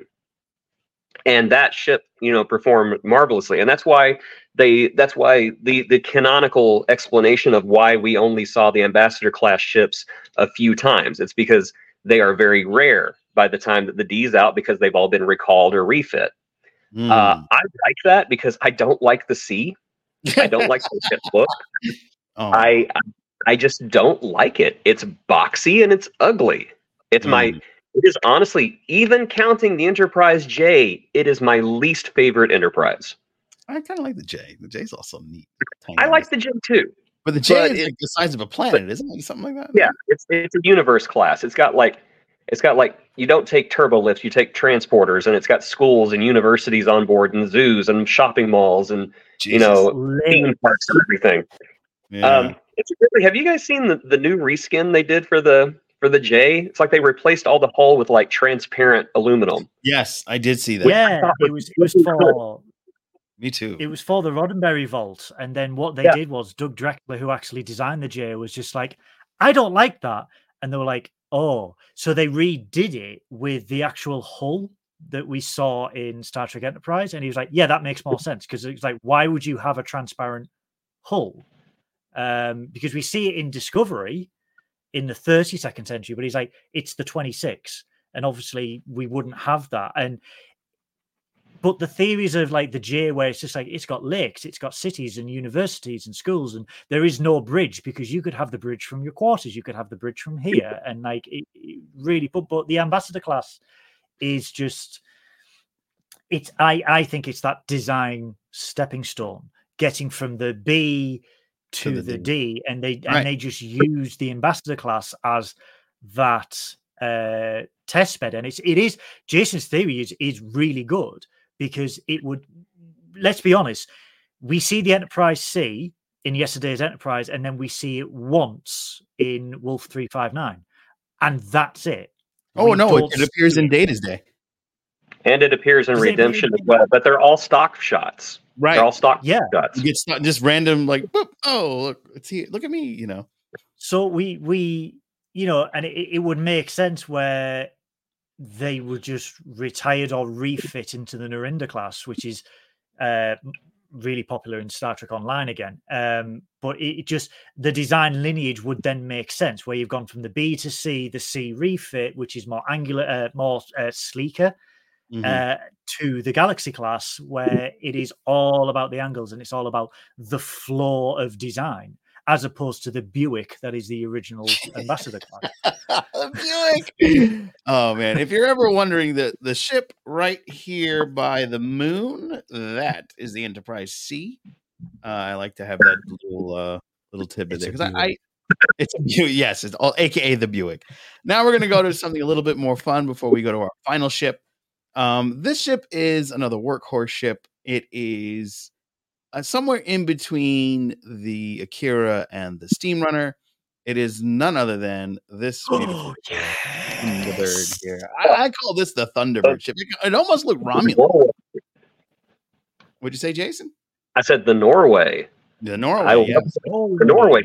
And that ship, you know, performed marvelously. And that's why they that's why the the canonical explanation of why we only saw the Ambassador class ships a few times. It's because they are very rare by the time that the D's out, because they've all been recalled or refit. Mm. Uh, I like that because I don't like the sea. I don't like the ship look. Oh. I I just don't like it. It's boxy and it's ugly. It's Mm. my It is honestly, even counting the Enterprise J, it is my least favorite Enterprise. I kind of like the J. The J's also neat. Tiny I like nice. the J too. But the J but is it- like the size of a planet, isn't it? Something like that. Yeah, it's it's a universe class. It's got like it's got like you don't take turbo lifts, you take transporters, and it's got schools and universities on board, and zoos and shopping malls, and you Jesus. know theme parks and everything. Yeah. Um, it's really. Have you guys seen the, the new reskin they did for the for the J? It's like they replaced all the hull with like transparent aluminum. yes, I did see that. Yeah, thought it was was it was really for Me too. it was for the Roddenberry Vault, and then what they Yeah. did was Doug Dreckler, who actually designed the J, was just like, I don't like that, and they were like, oh, so they redid it with the actual hull that we saw in Star Trek Enterprise, and he was like, yeah, that makes more sense, because it's like, why would you have a transparent hull? Um, because we see it in Discovery in the thirty-second century, but he's like, it's the twenty-six, and obviously we wouldn't have that. And but the theories of like the J, where it's just like it's got lakes, it's got cities and universities and schools, and there is no bridge, because you could have the bridge from your quarters, you could have the bridge from here, and like it, it really. But but the Ambassador class is just it's. I I think it's that design stepping stone, getting from the B to, To the the D. D, and they Right. and they just use the Ambassador class as that uh test bed. And it's it is Jason's theory is is really good, because it would, let's be honest, we see the Enterprise C in yesterday's Enterprise, and then we see it once in Wolf three five nine, and that's it. oh We no, it, don't it appears see in it. Data's Day. And it appears in Does it appear Redemption in- as well, but they're all stock shots. Right. They're all stock Yeah. shots. You get st- just random like, boop, oh look, it's here. Look at me. You know. So we we you know, and it, it would make sense where they were just retired or refit into the Narendra class, which is uh, really popular in Star Trek Online again. Um, but it, it just the design lineage would then make sense, where you've gone from the B to C, the C refit, which is more angular, uh, more uh, sleeker, Mhm. uh, to the Galaxy class, where it is all about the angles and it's all about the flow of design, as opposed to the Buick that is the original Ambassador class. Buick. Oh man, if you're ever wondering, the the ship right here by the moon, that is the Enterprise C. Uh, I like to have that little uh, little tidbit It's there a because I, I Buick. it's a Buick. Yes, it's all A K A the Buick. Now we're gonna go to something a little bit more fun before we go to our final ship. Um, this ship is another workhorse ship. It is uh, somewhere in between the Akira and the Steamrunner. It is none other than this beautiful Oh, Thunderbird yes. here. I, I call this the Thunderbird ship. It, it almost looked Romulan. Norway. What'd you say, Jason? I said the Norway. The Norway. I love yeah. Oh, the Norway.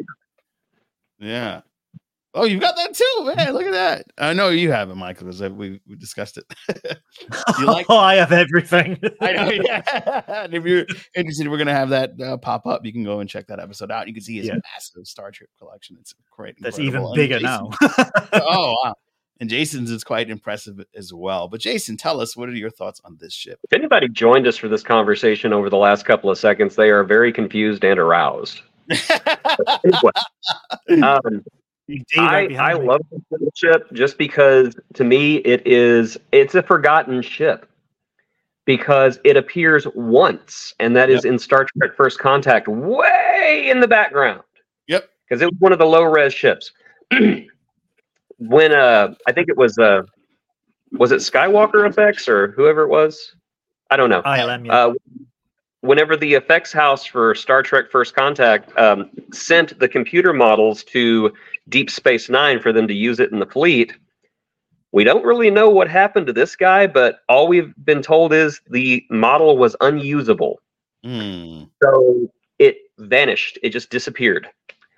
yeah. Oh, you got that too, man. Look at that. I know you have it, Michael, because we, we discussed it. You like- oh, I have everything. I know. Yeah. And if you're interested, we're gonna have that uh, pop up. You can go and check that episode out. You can see his Yeah. massive Star Trek collection. It's great. That's incredible. even And bigger Jason- now. oh, wow. And Jason's is quite impressive as well. But Jason, tell us, what are your thoughts on this ship? If anybody joined us for this conversation over the last couple of seconds, they are very confused and aroused. Anyway, um, Big D right I, behind I me. love this ship just because, to me, it is it's a forgotten ship because it appears once, and that is in Star Trek First Contact, way in the background. Yep. Because it was one of the low res ships. When uh, I think it was uh, was it Skywalker Effects or whoever it was? I don't know. I L M, yeah. Uh, whenever the effects house for Star Trek First Contact um, sent the computer models to Deep Space Nine for them to use it in the fleet, we don't really know what happened to this guy, but all we've been told is the model was unusable. Hmm. So it vanished. It just disappeared.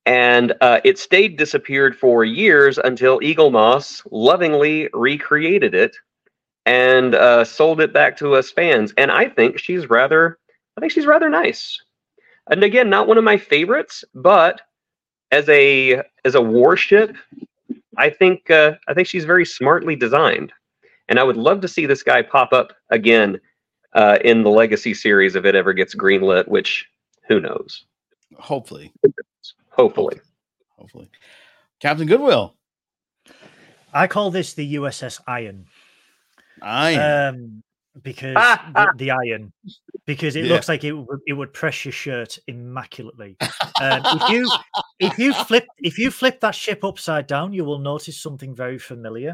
And uh, it stayed disappeared for years until Eaglemoss lovingly recreated it and uh, sold it back to us fans. And I think she's rather, I think she's rather nice. And again, not one of my favorites, but as a as a warship, I think uh, I think she's very smartly designed. And I would love to see this guy pop up again uh, in the Legacy series if it ever gets greenlit. Which, who knows? Hopefully. Hopefully. Hopefully. Captain Goodwill. I call this the U S S Iron. Iron. Um, because the, the iron, because it Yeah. looks like it would it would press your shirt immaculately. Um, if you if you flip if you flip that ship upside down, you will notice something very familiar.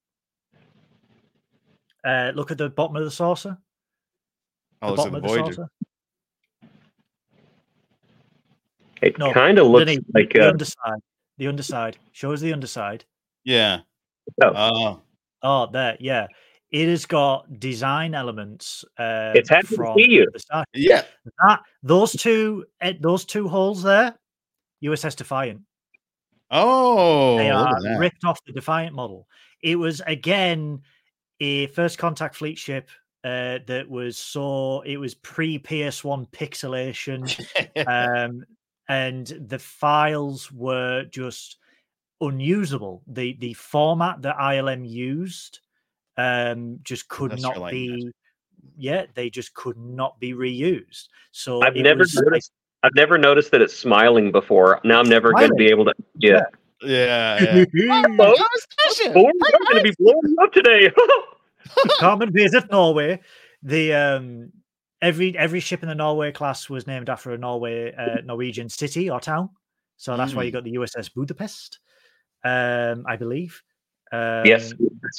Uh, look at the bottom of the saucer. Oh, The looks like bottom the of the Voyager. saucer. It No, kind of looks Underneath, like the uh, underside. The underside. Show us the underside. Yeah. Oh. Oh. Oh, there, yeah. It has got design elements. Um, It's happy to from see you. the start. Yeah. That those two, eh, those two holes there, U S S Defiant. Oh, They look are at that. ripped off the Defiant model. It was again a first contact fleet ship uh, that was so it was pre P S one pixelation, um, and the files were just unusable. The the format that I L M used um, just could Industrial not Light and be. Yeah, they just could not be reused. So I've it never was like, noticed. I've never noticed that it's smiling before. Now I'm never going to Smiling? be able to. Yeah. yeah. Yeah. Hello. Boy, I'm going to be blowing up today. Come and visit Norway. The um, every every ship in the Norway class was named after a Norway uh, Norwegian city or town. So that's why you Mm. got the U S S Budapest, um, I believe. Um, yes.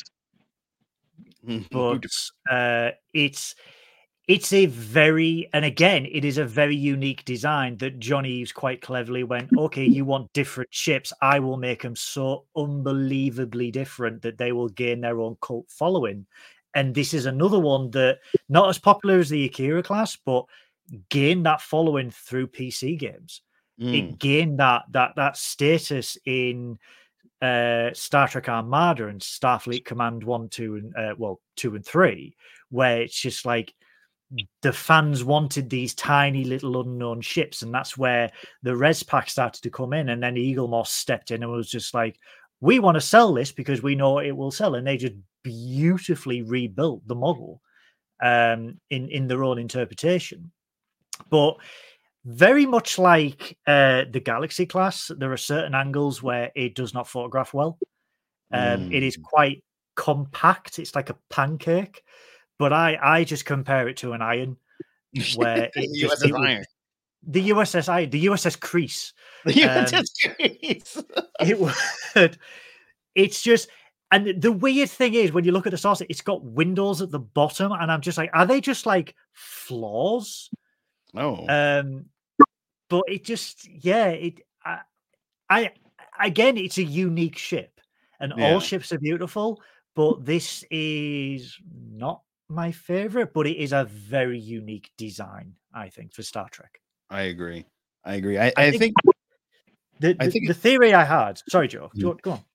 but uh, it's it's a very and again it is a very unique design that Johnny Eves quite cleverly went, okay, you want different ships, I will make them so unbelievably different that they will gain their own cult following. And this is another one that not as popular as the Akira class, but gained that following through P C games. Mm. It gained that that that status in uh, Star Trek Armada and Starfleet Command one, two, and uh, well, two and three, where it's just like the fans wanted these tiny little unknown ships, and that's where the Res Pack started to come in, and then Eaglemoss stepped in and was just like, we want to sell this because we know it will sell, and they just beautifully rebuilt the model um, in in their own interpretation. But very much like uh, the Galaxy class, there are certain angles where it does not photograph well. Um, Mm. It is quite compact. It's like a pancake. But I, I just compare it to an iron, where it U just S S it would- Iron. the U S S I, the U S S Crease. The U S Um, S Crease. It would. It's just, and the weird thing is when you look at the saucer, it's got windows at the bottom, and I'm just like, are they just like flaws? Oh. Um, but it just, yeah, it. I, I again, it's a unique ship, and Yeah. all ships are beautiful, but this is not my favorite. But it is a very unique design, I think, for Star Trek. I agree. I agree. I, I, I think, think- The, I the, think the theory I had. Sorry, Joe. Mhm. Go, go on.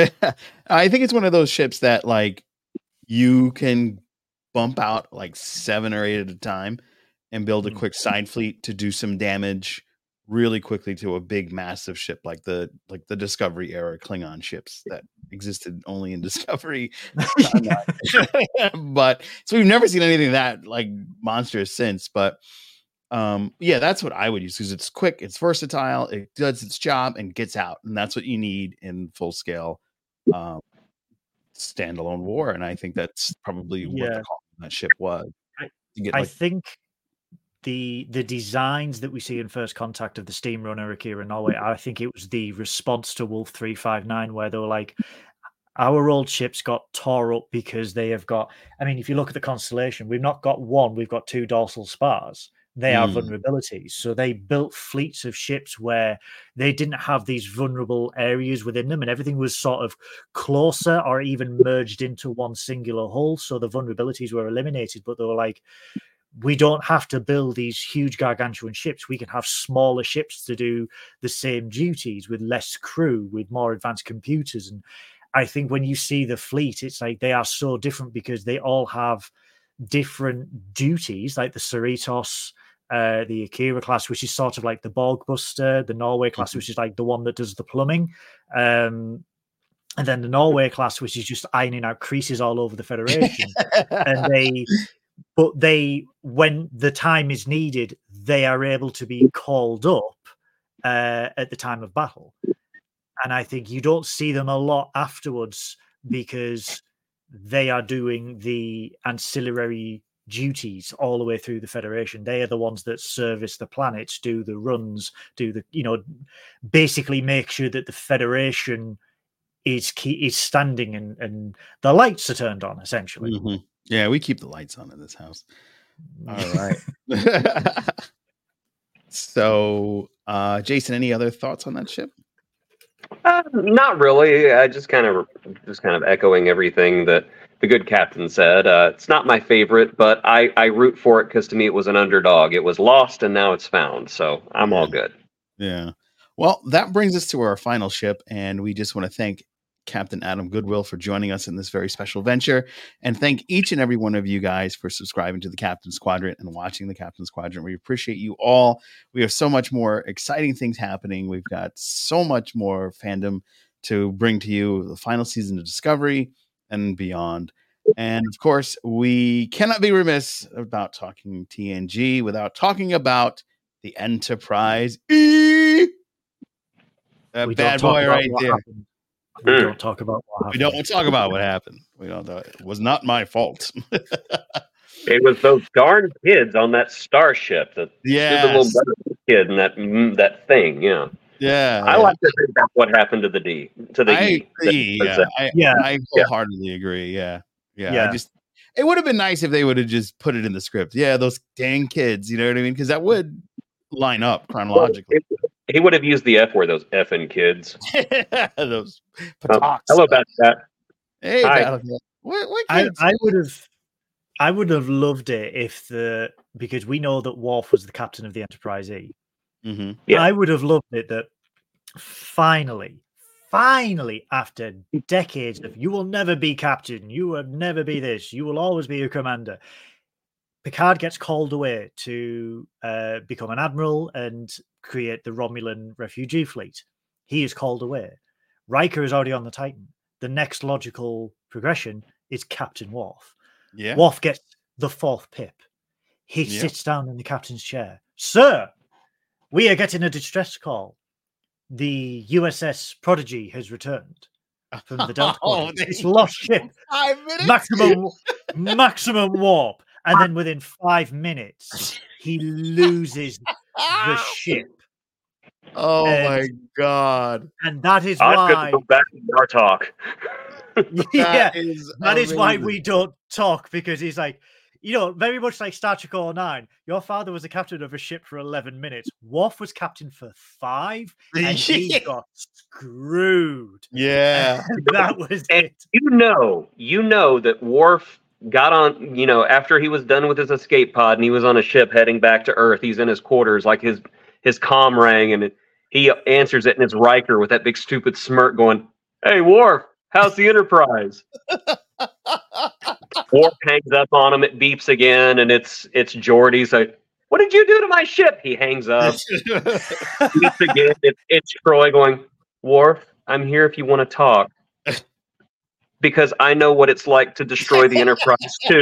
I think it's one of those ships that like you can bump out like seven or eight at a time and build a Mm. quick side fleet to do some damage really quickly to a big massive ship like the like the Discovery era Klingon ships that existed only in Discovery. But so we've never seen anything that like monstrous since. But um yeah, that's what I would use because it's quick, it's versatile, it does its job and gets out, and that's what you need in full scale um standalone war. And I think that's probably what Yeah. the call of that ship was. I- To get I like think the the designs that we see in First Contact of the Steam Runner Akira Norway, I think it was the response to Wolf three five nine, where they were like, our old ships got tore up because they have got, I mean, if you look at the constellation, we've not got one, we've got two dorsal spars. They are Mm. vulnerabilities. So they built fleets of ships where they didn't have these vulnerable areas within them, and everything was sort of closer or even merged into one singular hull. So the vulnerabilities were eliminated, but they were like, we don't have to build these huge gargantuan ships. We can have smaller ships to do the same duties with less crew, with more advanced computers. And I think when you see the fleet, it's like they are so different because they all have different duties, like the Cerritos, uh, the Akira class, which is sort of like the Borgbuster, the Norway class, mm-hmm. which is like the one that does the plumbing. Um, and then the Norway class, which is just ironing out creases all over the Federation. and they... But they, when the time is needed, they are able to be called up uh, at the time of battle. And I think you don't see them a lot afterwards because they are doing the ancillary duties all the way through the Federation. They are the ones that service the planets, do the runs, do the, you know, basically make sure that the Federation is key, is standing and, and the lights are turned on, essentially. Mm-hmm. Yeah, we keep the lights on in this house. All right. So, uh, Jason, any other thoughts on that ship? Uh, not really. I just kind of, just kind of echoing everything that the good captain said. Uh, it's not my favorite, but I, I root for it because to me it was an underdog. It was lost and now it's found, so I'm yeah. all good. Yeah. Well, that brings us to our final ship, and we just want to thank Captain Adam Goodwill for joining us in this very special venture, and thank each and every one of you guys for subscribing to the Captain's Quadrant and watching the Captain's Quadrant. We appreciate you all. We have so much more exciting things happening. We've got so much more fandom to bring to you, the final season of Discovery and beyond. And of course, we cannot be remiss about talking T N G without talking about the Enterprise E. That bad boy right there. Happened. We mm. don't talk about what happened. We don't talk about what happened. We don't know. It was not my fault. It was those darn kids on that starship. That yeah, stupid little kid and that mm, that thing. Yeah, yeah. I yeah. like to think that's what happened to the D. To the I E. agree. Yeah, I, yeah. I wholeheartedly yeah. agree. Yeah. yeah, yeah. I just it would have been nice if they would have just put it in the script. Yeah, those dang kids. You know what I mean? Because that would line up chronologically. Well, it, He would have used the F word, those effing kids. Those um, hello, Battlecat. Hey, Battlecat. What, what I, I would have, I would have loved it if the because we know that Worf was the captain of the Enterprise E. Mm-hmm. Yeah. I would have loved it that finally, finally, after decades of you will never be captain, you will never be this, you will always be a commander. Picard gets called away to uh, become an admiral and create the Romulan refugee fleet. He is called away. Riker is already on the Titan. The next logical progression is Captain Worf. Yeah. Worf gets the fourth pip. He yeah. sits down in the captain's chair. Sir, we are getting a distress call. The U S S Prodigy has returned from the Delta oh, It's lost ship. Five minutes? Maximum, maximum warp. And then within five minutes, he loses the ship. Oh and, my God. And that is I'm why... I'm going to go back to our talk. yeah, that is, that is why we don't talk, because he's like, you know, very much like Star Trek oh nine, your father was the captain of a ship for eleven minutes. Worf was captain for five, and he got screwed. Yeah. And that was and it. You know, you know that Worf got on, you know, after he was done with his escape pod and he was on a ship heading back to Earth, he's in his quarters, like his his comm rang, and it, he answers it, and it's Riker with that big stupid smirk going, "Hey, Worf, how's the Enterprise?" Worf hangs up on him, it beeps again, and it's it's Geordi's like, "What did you do to my ship?" He hangs up. Beeps again, it, it's Troy going, "Worf, I'm here if you want to talk. Because I know what it's like to destroy the Enterprise too."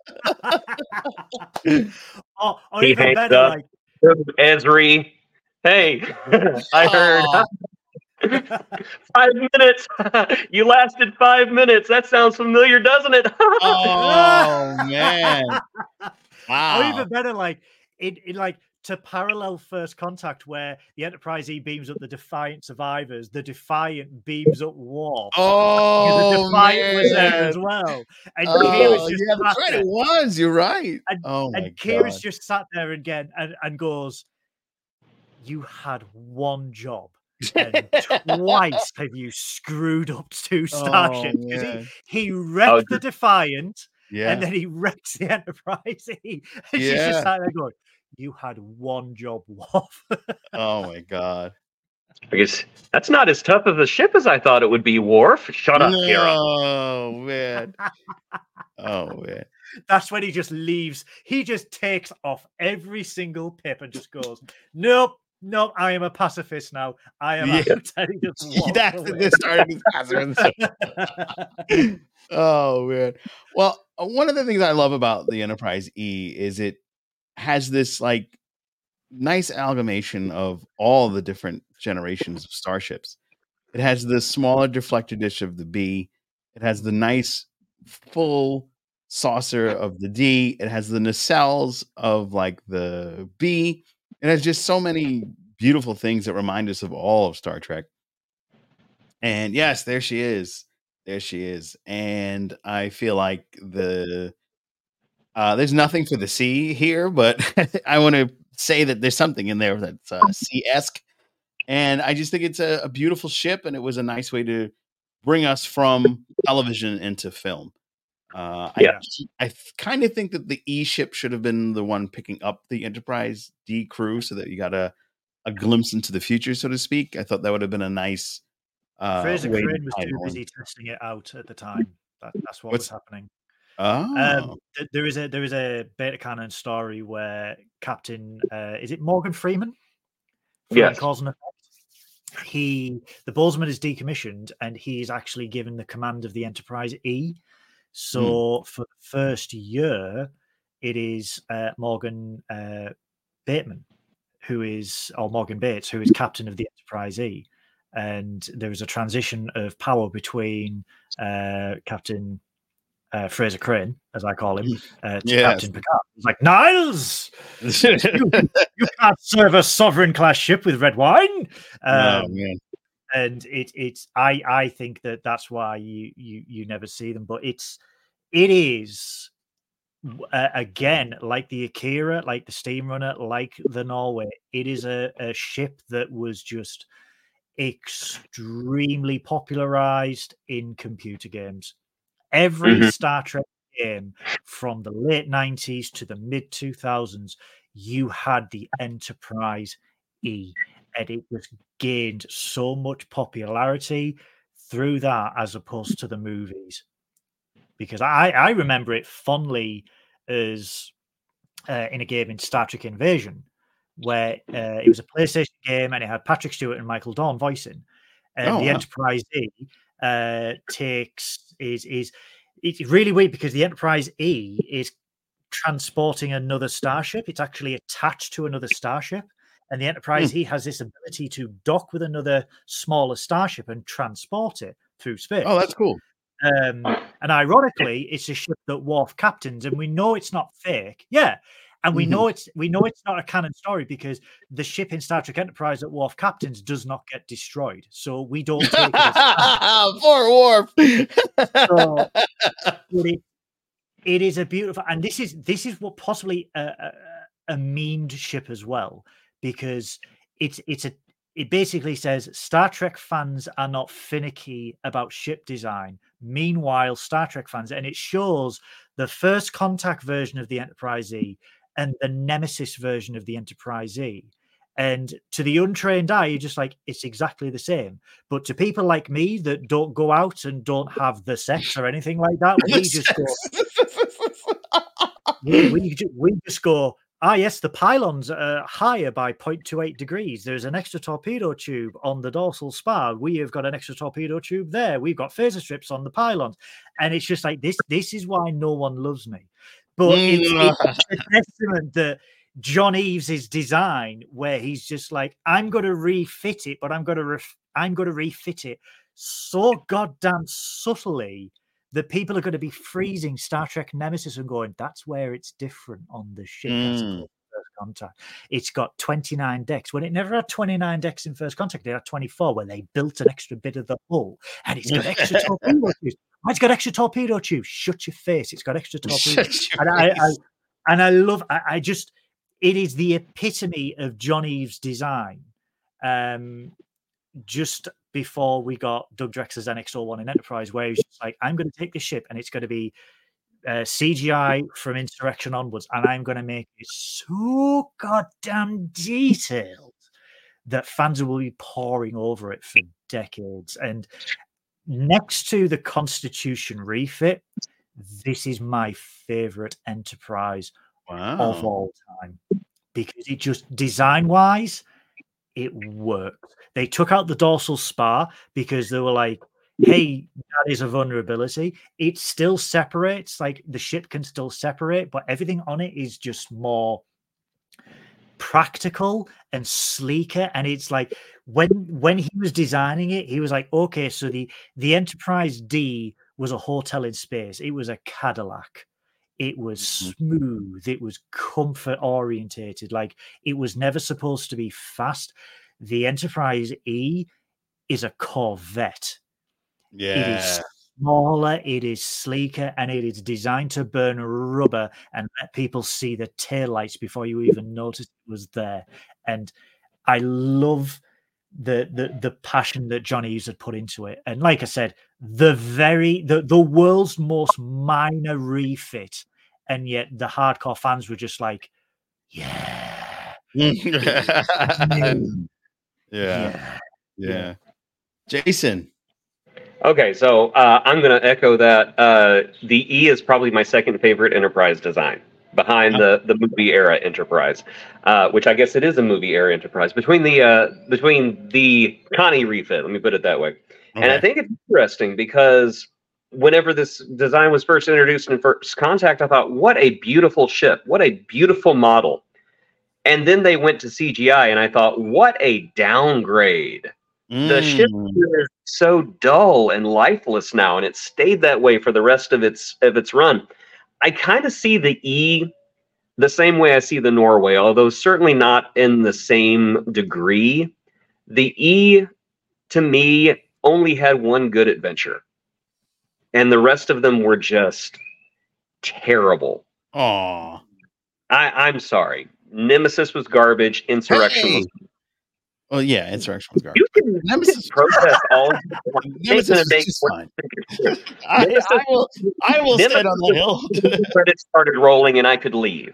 oh, or he even hangs better, up. like Ezri, hey, I heard five minutes. You lasted five minutes. That sounds familiar, doesn't it? Oh man! Wow. Or even better, like it, it like. to parallel First Contact, where the Enterprise E beams up the Defiant survivors, the Defiant beams up Worf. Oh, the Defiant man. was there as well. And oh, Kira's just yeah, that's right. there. It was. You're right. And, oh, my and Kira's God. just sat there again and, and goes, "You had one job. And twice have you screwed up two starships." Oh, he, he wrecked oh, the Defiant Yeah. And then he wrecks the Enterprise E. And she's Yeah. just sat there going, you had one job, Worf. Oh my god. I guess that's not as tough of a ship as I thought it would be, Worf. Shut up, Kira. Oh man. Oh man. That's when he just leaves. He just takes off every single pip and just goes, nope, nope, I am a pacifist now. I am Yeah. out. And he just walks That's away. the start of his pacifism. Oh man. Well, uh, one of the things I love about the Enterprise E is it has this like nice amalgamation of all the different generations of starships. It has the smaller deflector dish of the B. It has the nice full saucer of the D. It has the nacelles of like the B. It has just so many beautiful things that remind us of all of Star Trek. And yes, there she is. There she is. And I feel like the uh, there's nothing for the C here, but I want to say that there's something in there that's uh, C-esque. And I just think it's a, a beautiful ship, and it was a nice way to bring us from television into film. Uh, Yeah. I, I kind of think that the E ship should have been the one picking up the Enterprise D crew so that you got a, a glimpse into the future, so to speak. I thought that would have been a nice uh, Fraser way to Crane was tie it too on. busy testing it out at the time. That, that's what What's- was happening. Oh, Um, th- there is a there is a beta canon story where Captain uh, is it Morgan Freeman? From Yes. Cause and Effect. He the Boltzmann is decommissioned and he's actually given the command of the Enterprise E. So for the first year, it is uh, Morgan uh, Bateman who is or Morgan Bates who is captain of the Enterprise E. And there is a transition of power between uh, Captain uh, Fraser Crane, as I call him, uh, to Yes. Captain Picard. He's like, Niles, you, you can't serve a sovereign class ship with red wine. oh Um, man. and it, it's, I, I think that that's why you, you, you never see them. But it's, it is uh, again like the Akira, like the Steamrunner, like the Norway. It is a, a ship that was just extremely popularized in computer games. Every Mhm. Star Trek game from the late nineties to the mid two thousands, you had the Enterprise E, and it just gained so much popularity through that as opposed to the movies. Because I, I remember it fondly as uh, in a game in Star Trek Invasion, where uh, it was a PlayStation game and it had Patrick Stewart and Michael Dorn voicing, and Oh, the wow. Enterprise E uh, takes is is it's really weird because the Enterprise E is transporting another starship. It's actually attached to another starship, and the Enterprise E has this ability to dock with another smaller starship and transport it through space. Oh, that's cool. Um, and ironically, it's a ship that Worf captains, and we know it's not fake. Yeah, and we Mhm. know it's we know it's not a canon story because the ship in Star Trek Enterprise that Worf captains does not get destroyed, so we don't take it as canon. Poor Worf. So, but it, it is a beautiful, and this is this is what possibly a, a, a memed ship as well, because it's it's a it basically says Star Trek fans are not finicky about ship design. Meanwhile, Star Trek fans, and it shows the first contact version of the Enterprise E and the Nemesis version of the Enterprise E. And to the untrained eye, you're just like, it's exactly the same. But to people like me that don't go out and don't have the sex or anything like that, we just go, we, we, ju- we just go, ah, yes, the pylons are higher by zero point two eight degrees. There's an extra torpedo tube on the dorsal spar. We have got an extra torpedo tube there. We've got phaser strips on the pylons. And it's just like, this This is why no one loves me. But it's, it's a testament that John Eves' design, where he's just like, I'm going to refit it, but I'm going to ref- I'm going to refit it so goddamn subtly that people are going to be freezing Star Trek Nemesis and going, that's where it's different on the ship. As Mm. opposed to First Contact. It's got twenty-nine decks. When it never had twenty-nine decks in First Contact, it had twenty-four, where they built an extra bit of the hull, and it's got extra torpedo tubes. Oh, it's got extra torpedo tubes. Shut your face. It's got extra torpedo. Shut your and I, I face. and I love. I, I just. It is the epitome of John Eves' design. Um, just before we got Doug Drexler's N X oh one in Enterprise, where he's just like, I'm going to take this ship and it's going to be uh, C G I from Insurrection onwards, and I'm going to make it so goddamn detailed that fans will be poring over it for decades. And next to the Constitution refit, this is my favorite Enterprise Wow. of all time, because it just design-wise, it worked. They took out the dorsal spar because they were like, hey, that is a vulnerability. It still separates, like the ship can still separate, but everything on it is just more practical and sleeker. And it's like when when he was designing it, he was like, okay, so the the Enterprise D was a hotel in space. It was a Cadillac. It was smooth. It was comfort orientated. Like it was never supposed to be fast. The Enterprise E is a Corvette. Yeah. It is smaller, it is sleeker, and it is designed to burn rubber and let people see the taillights before you even notice it was there. And I love the the the passion that Johnny Hughes had put into it. And like I said, the very the, the world's most minor refit, and yet the hardcore fans were just like, yeah. yeah. Yeah. Yeah. Jason. Okay, so uh, I'm going to echo that. Uh, the E is probably my second favorite Enterprise design, behind the, the movie era Enterprise, uh, which I guess it is a movie era Enterprise. Between the uh, between the Connie refit, let me put it that way. Okay. And I think it's interesting because whenever this design was first introduced in First Contact, I thought, what a beautiful ship, what a beautiful model. And then they went to C G I, and I thought, what a downgrade. The ship is so dull and lifeless now, and it stayed that way for the rest of its of its run. I kind of see the E the same way I see the Norway, although certainly not in the same degree. The E, to me, only had one good adventure, and the rest of them were just terrible. Aw. I, I'm sorry. Nemesis was garbage. Insurrection Hey. was Well, yeah, Insurrection was garbage. You can, you Nemesis- can protest all. Nemesis is just fine. I, I will, I will stand on the hill. Credits started rolling, and I could leave.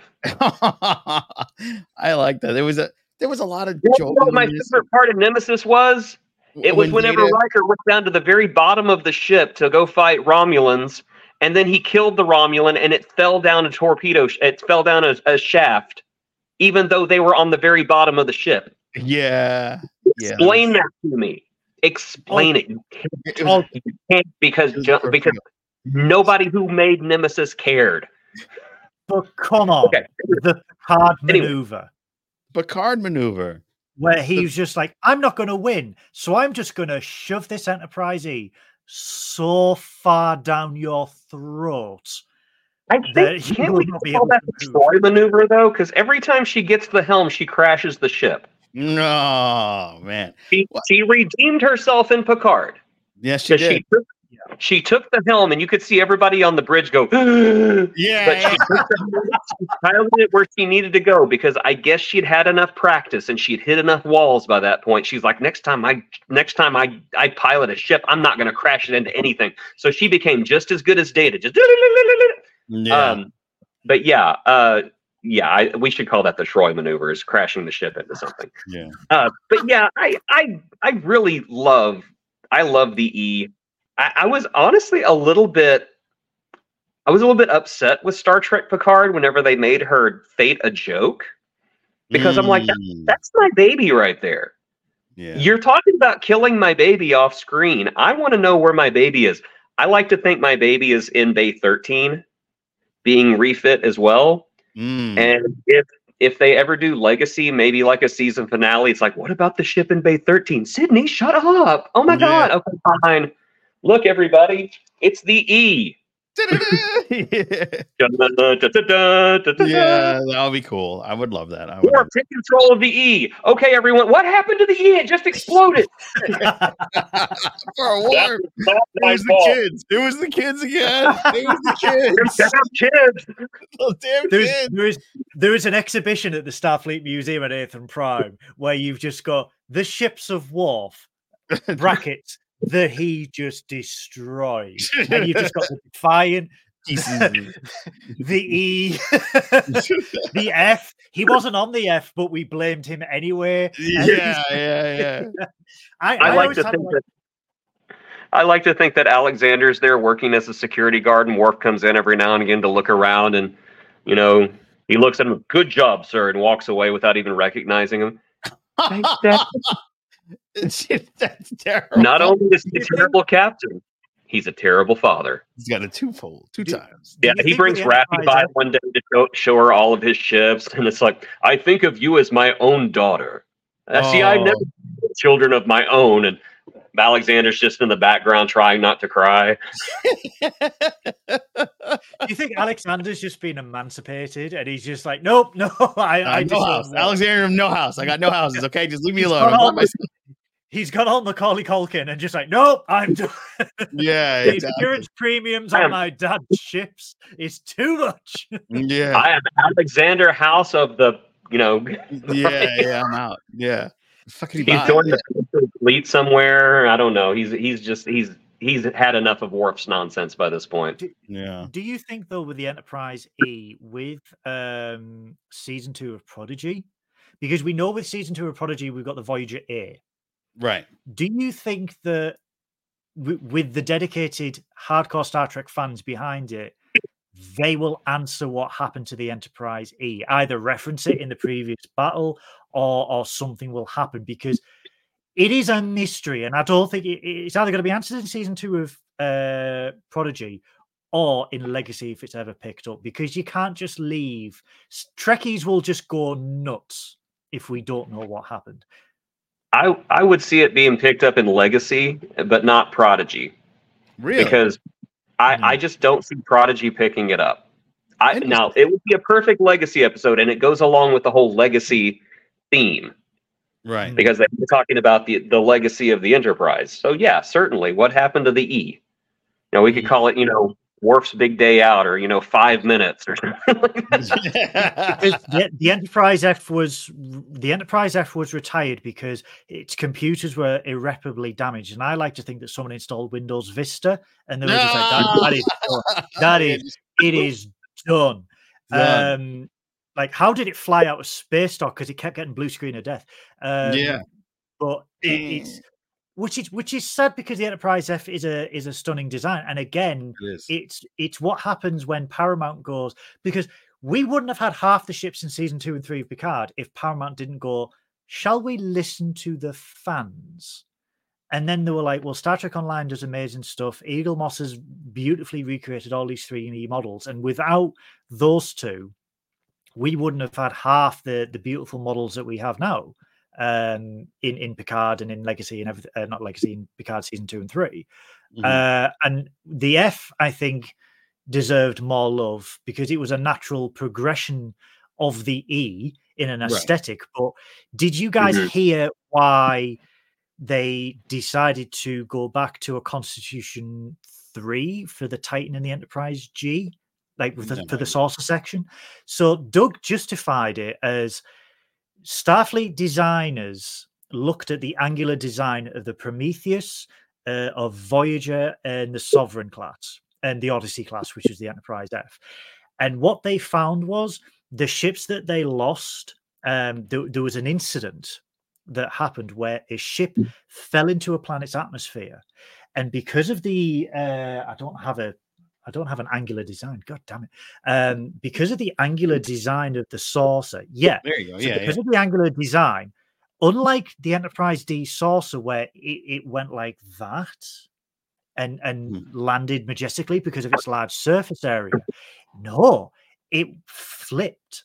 I like that. There was a there was a lot of You know what my joviness. favorite part of Nemesis was? It was When whenever Data- Riker went down to the very bottom of the ship to go fight Romulans, and then he killed the Romulan, and it fell down a torpedo. sh- It fell down a, a shaft, even though they were on the very bottom of the ship. Yeah. Yeah. Explain that to me. Explain it. You can't, It was- you can't because it was ju- perfect. because nobody who made Nemesis cared. But come on, Okay. the Picard Anyway. maneuver, Picard maneuver. where he was just like, I'm not going to win, so I'm just going to shove this Enterprise E so far down your throat. I That think he can't will we not be call able that to the move. Troy maneuver though? Because every time she gets the helm, she crashes the ship. No, man. She What? she redeemed herself in Picard. Yes, she 'Cause did. She took, she took the helm, and you could see everybody on the bridge go. Yeah. But she, took the, she piloted it where she needed to go because I guess she'd had enough practice and she'd hit enough walls by that point. She's like, next time I next time I, I pilot a ship, I'm not going to crash it into anything. So she became just as good as Data. Just yeah. um, but yeah, uh, yeah, I, we should call that the Troy maneuver, is crashing the ship into something. yeah. Uh, but yeah, I, I, I really love, I love the E. I, I was honestly a little bit, I was a little bit upset with Star Trek Picard whenever they made her fate a joke, because I'm like, that, Mm, that's my baby right there. yeah. You're talking about killing my baby off screen. I want to know where my baby is. I like to think my baby is in Bay thirteen, being refit as well. Mm. And if if they ever do Legacy, maybe like a season finale, it's like, what about the ship in Bay thirteen? Sydney, shut up. Oh my Yeah. God. Okay, fine. Look, everybody, it's the E. yeah, Da-da-da-da-da-da-da-da. that would be cool. I would love that. I would. Warp, take control of the E. Okay, everyone, what happened to the E? It just exploded. For a warp. Not It my was the fault. kids. It was the kids again. It was the kids. Damn kids. Those damn There's, kids. there is there is an exhibition at the Starfleet Museum at Athens Prime where you've just got the ships of Worf, brackets, that he just destroyed. And you've just got the Defiant, Pieces. The E, the F. He wasn't on the F, but we blamed him anyway. Yeah, yeah, yeah. I, I I like always to had think like, that I like to think that Alexander's there working as a security guard, and Worf comes in every now and again to look around, and you know he looks at him, "Good job, sir," and walks away without even recognizing him. Thanks, Dad. That's terrible. Not only is he a terrible captain, he's a terrible father. He's got a twofold, two Do- times. Yeah, you he think brings with the Raffi Enterprise by F- one day to show, show her all of his ships, and it's like, I think of you as my own daughter. Uh, See, I Oh. never had children of my own, and Alexander's just in the background trying not to cry. Do you think Alexander's just been emancipated and he's just like, nope, no, I, Uh, I no just house. Alexander, no house. I got no houses. Okay, just leave me alone. got I'm all by myself. He's got on Macaulay Culkin and just like, nope, I'm done. Yeah, The exactly. insurance premiums I on am- my dad's ships is too much. Yeah, I am Alexander House of the, you know, yeah, yeah. I'm out. Yeah, fucking he's buy. joined the fleet somewhere. I don't know. He's he's just he's he's had enough of Worf's nonsense by this point. Yeah, Do you think though with the Enterprise E, with um season two of Prodigy, because we know with season two of Prodigy we've got the Voyager A. right. Do you think that w- with the dedicated hardcore Star Trek fans behind it, they will answer what happened to the Enterprise E, either reference it in the previous battle or or something will happen? Because it is a mystery, and I don't think it, it's either going to be answered in season two of uh, Prodigy or in Legacy if it's ever picked up, because you can't just leave. S- Trekkies will just go nuts if we don't know what happened. I I would see it being picked up in Legacy, but not Prodigy, Really? because I Hmm. I just don't see Prodigy picking it up. I Interesting. now it would be a perfect Legacy episode, and it goes along with the whole Legacy theme right. because they're talking about the the legacy of the Enterprise. So yeah, certainly, what happened to the E? You know, we could Mhm. call it, you know, Worf's Big Day Out, or you know, Five Minutes, or something like that. Because the, the Enterprise F was the Enterprise F was retired because its computers were irreparably damaged, and I like to think that someone installed Windows Vista, and they were just like, that, that is done. That is it is done. Done. Um, like, how did it fly out of space dock? Because it kept getting blue screen of death. Um, Yeah. but it, it's which is which is sad because the Enterprise F is a is a stunning design, and again, It is. it's it's what happens when Paramount goes, because we wouldn't have had half the ships in season two and three of Picard if Paramount didn't go, shall we listen to the fans? And then they were like, well, Star Trek Online does amazing stuff. Eagle Moss has beautifully recreated all these three D models, and without those two, we wouldn't have had half the the beautiful models that we have now um in in Picard and in Legacy and everything, uh, not Legacy, in Picard season two and three. Mhm. Uh and the F, I think, deserved more love because it was a natural progression of the E in an Right. aesthetic. But did you guys Mhm. hear why they decided to go back to a Constitution three for the Titan and the Enterprise G, like with the, No for the idea. saucer section? So Doug justified it as Starfleet designers looked at the angular design of the Prometheus, uh, of Voyager, and the Sovereign class, and the Odyssey class, which is the Enterprise F. And what they found was the ships that they lost, um, there, there was an incident that happened where a ship fell into a planet's atmosphere. And because of the, uh, I don't have a, I don't have an angular design. God damn it. Um, because of the angular design of the saucer. Yeah. There you go. So Yeah, because yeah. of the angular design, unlike the Enterprise D saucer, where it, it went like that and, and Hmm. landed majestically because of its large surface area, no, it flipped.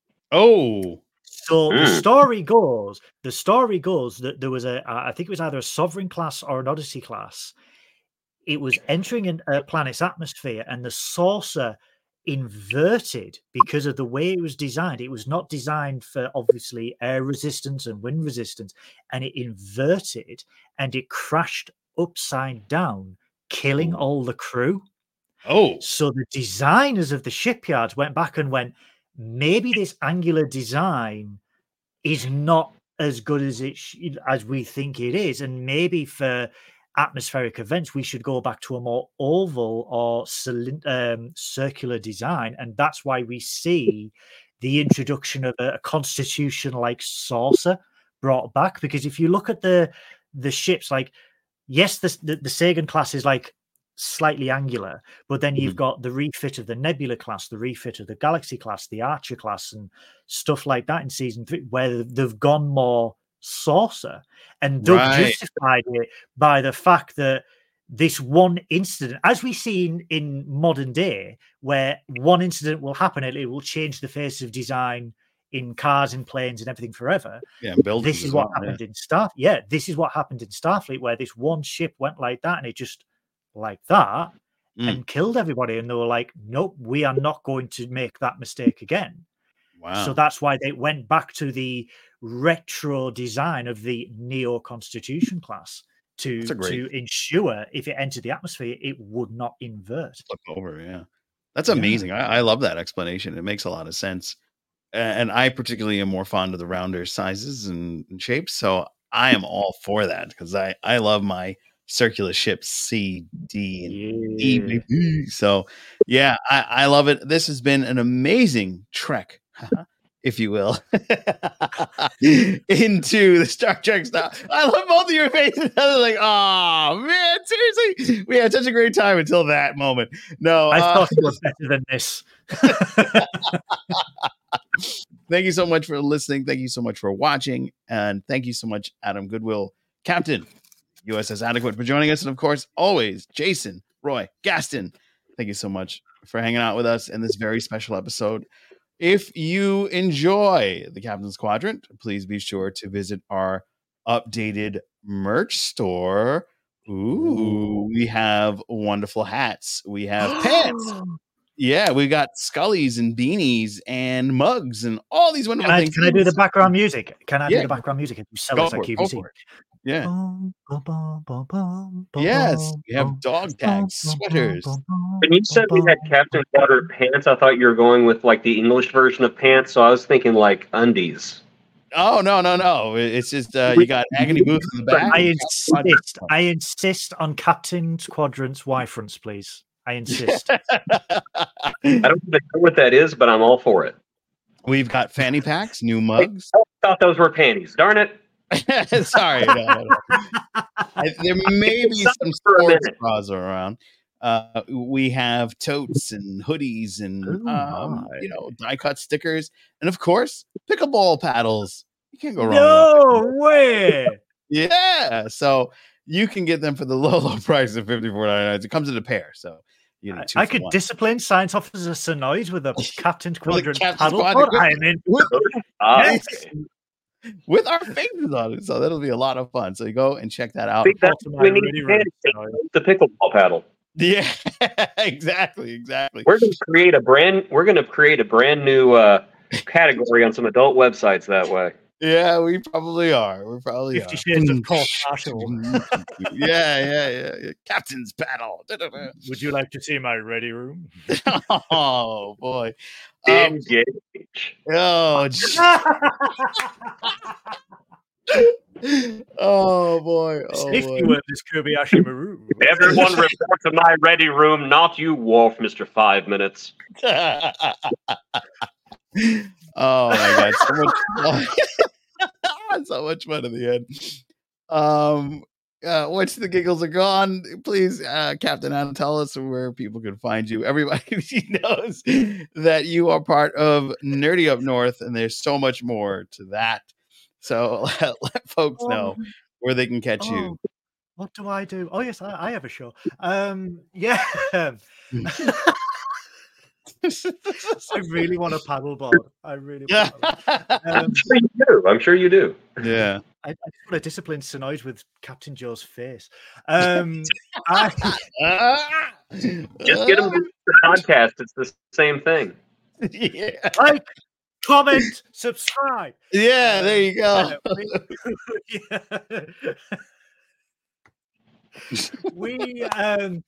Oh, So the Mm. story goes, the story goes that there was a, I think it was either a Sovereign class or an Odyssey class. It was entering in a planet's atmosphere, and the saucer inverted because of the way it was designed. It was not designed for obviously air resistance and wind resistance, and it inverted and it crashed upside down, killing Ooh. all the crew. oh, So the designers of the shipyards went back and went, maybe this angular design is not as good as it sh- as we think it is, and maybe for atmospheric events, we should go back to a more oval or cylind- um, circular design. And that's why we see the introduction of a, a constitution-like saucer brought back. Because if you look at the the ships, like, yes, the, the, the Sagan class is like slightly angular, but then you've Mhm. got the refit of the Nebula class, the refit of the Galaxy class, the Archer class, and stuff like that in season three, where they've gone more saucer. And Doug Right. justified it by the fact that this one incident, as we see in, in modern day, where one incident will happen and it will change the face of design in cars and planes and everything forever. Yeah, and buildings This is as what well, yeah. happened in Star. Yeah, this is what happened in Starfleet, where this one ship went like that, and it just like that Mm. and killed everybody. And they were like, "Nope, we are not going to make that mistake again." Wow. So that's why they went back to the retro design of the Neo Constitution class to That's a great- to ensure if it entered the atmosphere, it would not invert. Flip over, yeah. That's Yeah. amazing. I, I love that explanation. It makes a lot of sense. A- And I particularly am more fond of the rounder sizes and, and shapes. So I am all for that because I, I love my circular ships C, D, and E, Yeah. baby. So yeah, I, I love it. This has been an amazing trek, if you will, into the Star Trek stuff. I love both of your faces. I was like, oh man, seriously, we had such a great time until that moment. No, I uh, thought it was better than this. thank you so much for listening. Thank you so much for watching, and thank you so much, Adam Goodwill, Captain U S S Adequate, for joining us, and of course, always Jason, Roy, Gaston. Thank you so much for hanging out with us in this very special episode. If you enjoy the Captain's Quadrant, please be sure to visit our updated merch store. Ooh, we have wonderful hats. We have pants. Yeah, we got Scullies and beanies and mugs and all these wonderful Can I, things. can I do the background music? Can I Yeah, do the background music? If you sell Go us at for it, go Q V C. for it. Yeah. Bum, bum, bum, bum, bum, bum, Yes, bum, we have bum, dog bum, tags, bum, sweaters. bum, bum, When you bum, said we had bum, Captain Quadrant pants, I thought you were going with like the English version of pants. So I was thinking like undies. Oh no, no, no! It- It's just uh, you got Agony Booth in the back. I and Captain insist. Quadrant. I insist on Captain Quadrant's Y fronts, please. I insist. I don't even know what that is, but I'm all for it. We've got fanny packs, new mugs. I thought those were panties. Darn it. Sorry, no, no, no. I- there may be Stop some for a sports minute. bras around. Uh, we have totes and hoodies and Oh, um, my. you know, die cut stickers, and of course, pickleball paddles. You can't go wrong. with that. No way. Yeah, so you can get them for the low, low price of fifty-four ninety-nine. It comes in a pair, so you get two I for could one. discipline Science Officer Synoid with a Captain Quadrant Captain's paddle. Quadrant. board. I am in. Ah, Yes. okay. with our faces on it. So that'll be a lot of fun. So you go and check that out. See, that's to what my we need ready to room, do, sorry. the pickleball paddle. Yeah, exactly, exactly. We're going to create a brand. We're going to create a brand new uh, category on some adult websites that way. Yeah, we probably are. We probably Fifty are. Shades of Paul Marshall. yeah, yeah, yeah, yeah. Captain's paddle. Da-da-da. Would you like to see my ready room? Oh boy. Um, Engage. oh, j- oh boy. Oh Safety boy. word is Kobayashi Maru. Everyone report to my ready room, not you, Wolf, Mister Five Minutes. oh my god, so much fun. So much fun in the end. Um uh, once the giggles are gone, please, uh, Captain Adam, tell us where people can find you. Everybody knows that you are part of Nerdy Up North, and there's so much more to that. So let, let folks know where they can catch you. Oh, what do I do? Oh yes, I, I have a show. Um, yeah. I really want a paddleboard. I really want. Yeah. Um, I'm sure you do. I'm sure you do. Yeah. I, I just want to discipline Synoid with Captain Joe's face. Um, I, Just get them to the podcast. It's the same thing. Yeah. like, comment, subscribe. Yeah, there you go. Uh, we, we um,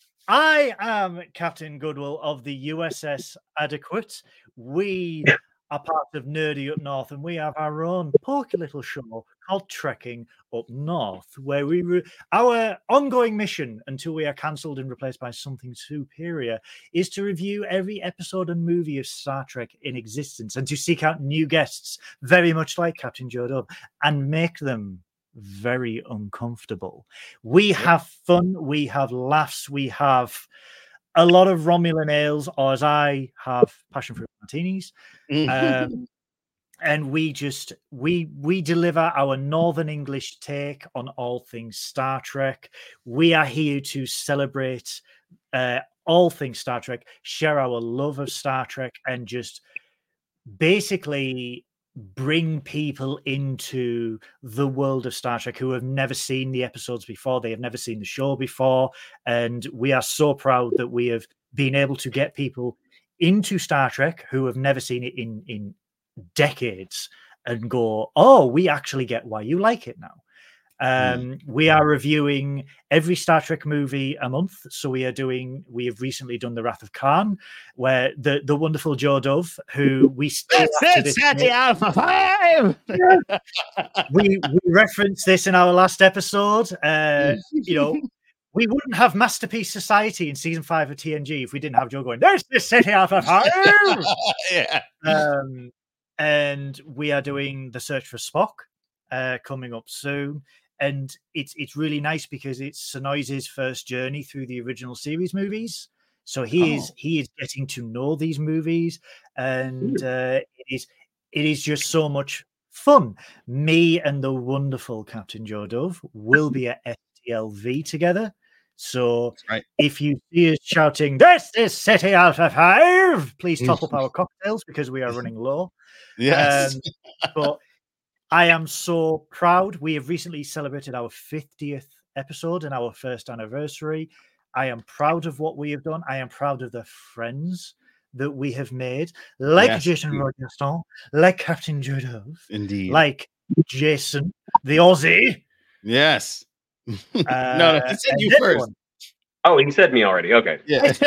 I am Captain Goodwill of the U S S Adequate. We are part of Nerdy Up North, and we have our own pokey little show called Trekking Up North, where we re- our ongoing mission until we are cancelled and replaced by something superior is to review every episode and movie of Star Trek in existence and to seek out new guests, very much like Captain Joe Dove, and make them very uncomfortable. We have fun, we have laughs, we have a lot of Romulan ales, or as I have, passion fruit martinis. Um, and we just we we deliver our Northern English take on all things Star Trek. We are here to celebrate uh, all things Star Trek, share our love of Star Trek, and just basically bring people into the world of Star Trek who have never seen the episodes before. They have never seen the show before. And we are so proud that we have been able to get people into Star Trek who have never seen it in, in decades and go, oh, we actually get why you like it now. Um, mm. We are reviewing every Star Trek movie a month. So we are doing, we have recently done The Wrath of Khan, where the, the wonderful Joe Dove, who we still That's it, Alpha five. we, we referenced this in our last episode. Uh, you know, we wouldn't have Masterpiece Society in season five of T N G if we didn't have Joe going, there's this city Alpha five. Yeah. Um, and we are doing The Search for Spock uh, coming up soon. And it's it's really nice because it's Sonoy's first journey through the original series movies. So he oh. is he is getting to know these movies, and uh, it is it is just so much fun. Me and the wonderful Captain Joe Dove will be at S T L V together. So right. if you see us shouting, "This is City Alpha five," please top up our cocktails because we are running low. Yes, um, but. I am so proud. We have recently celebrated our fiftieth episode and our first anniversary. I am proud of what we have done. I am proud of the friends that we have made, like yes, Jason Rogerstone, like Captain Joe Dove, indeed, like Jason, the Aussie. Yes. Uh, no, no, he said you first. One. Oh, he said me already. Okay. Yeah. I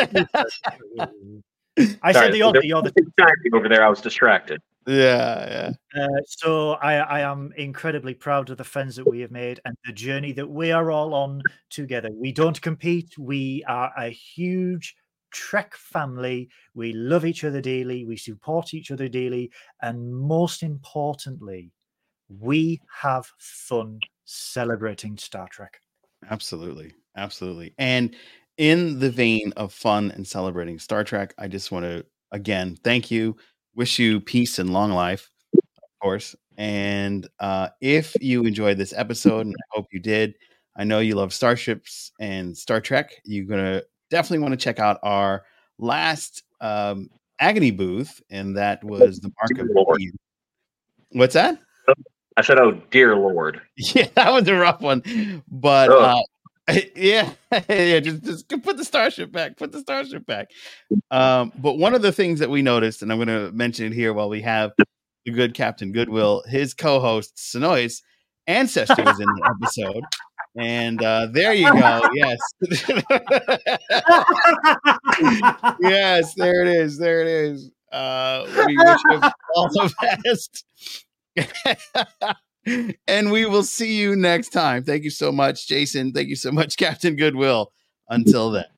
Sorry, said the Aussie. You're the over there. I was distracted. Yeah, yeah. Uh, so I, I am incredibly proud of the friends that we have made and the journey that we are all on together. We don't compete. We are a huge Trek family. We love each other dearly. We support each other dearly. And most importantly, we have fun celebrating Star Trek. Absolutely. Absolutely. And in the vein of fun and celebrating Star Trek, I just want to, again, thank you. Wish you peace and long life, of course. And uh, if you enjoyed this episode, and I hope you did, I know you love starships and Star Trek. You're going to definitely want to check out our last um, Agony booth, and that was the Mark of Lord. Eve. What's that? I said, oh, dear Lord. Yeah, that was a rough one. But oh. uh, yeah, yeah, just, just put the starship back. Put the starship back. Um, but one of the things that we noticed, and I'm going to mention it here while we have the good Captain Goodwill, his co-host Sonoy's ancestor was in the episode, and uh, there you go. Yes, yes, there it is. There it is. Uh, we wish you all the best. And we will see you next time. Thank you so much, Jason. Thank you so much, Captain Goodwill. Until then.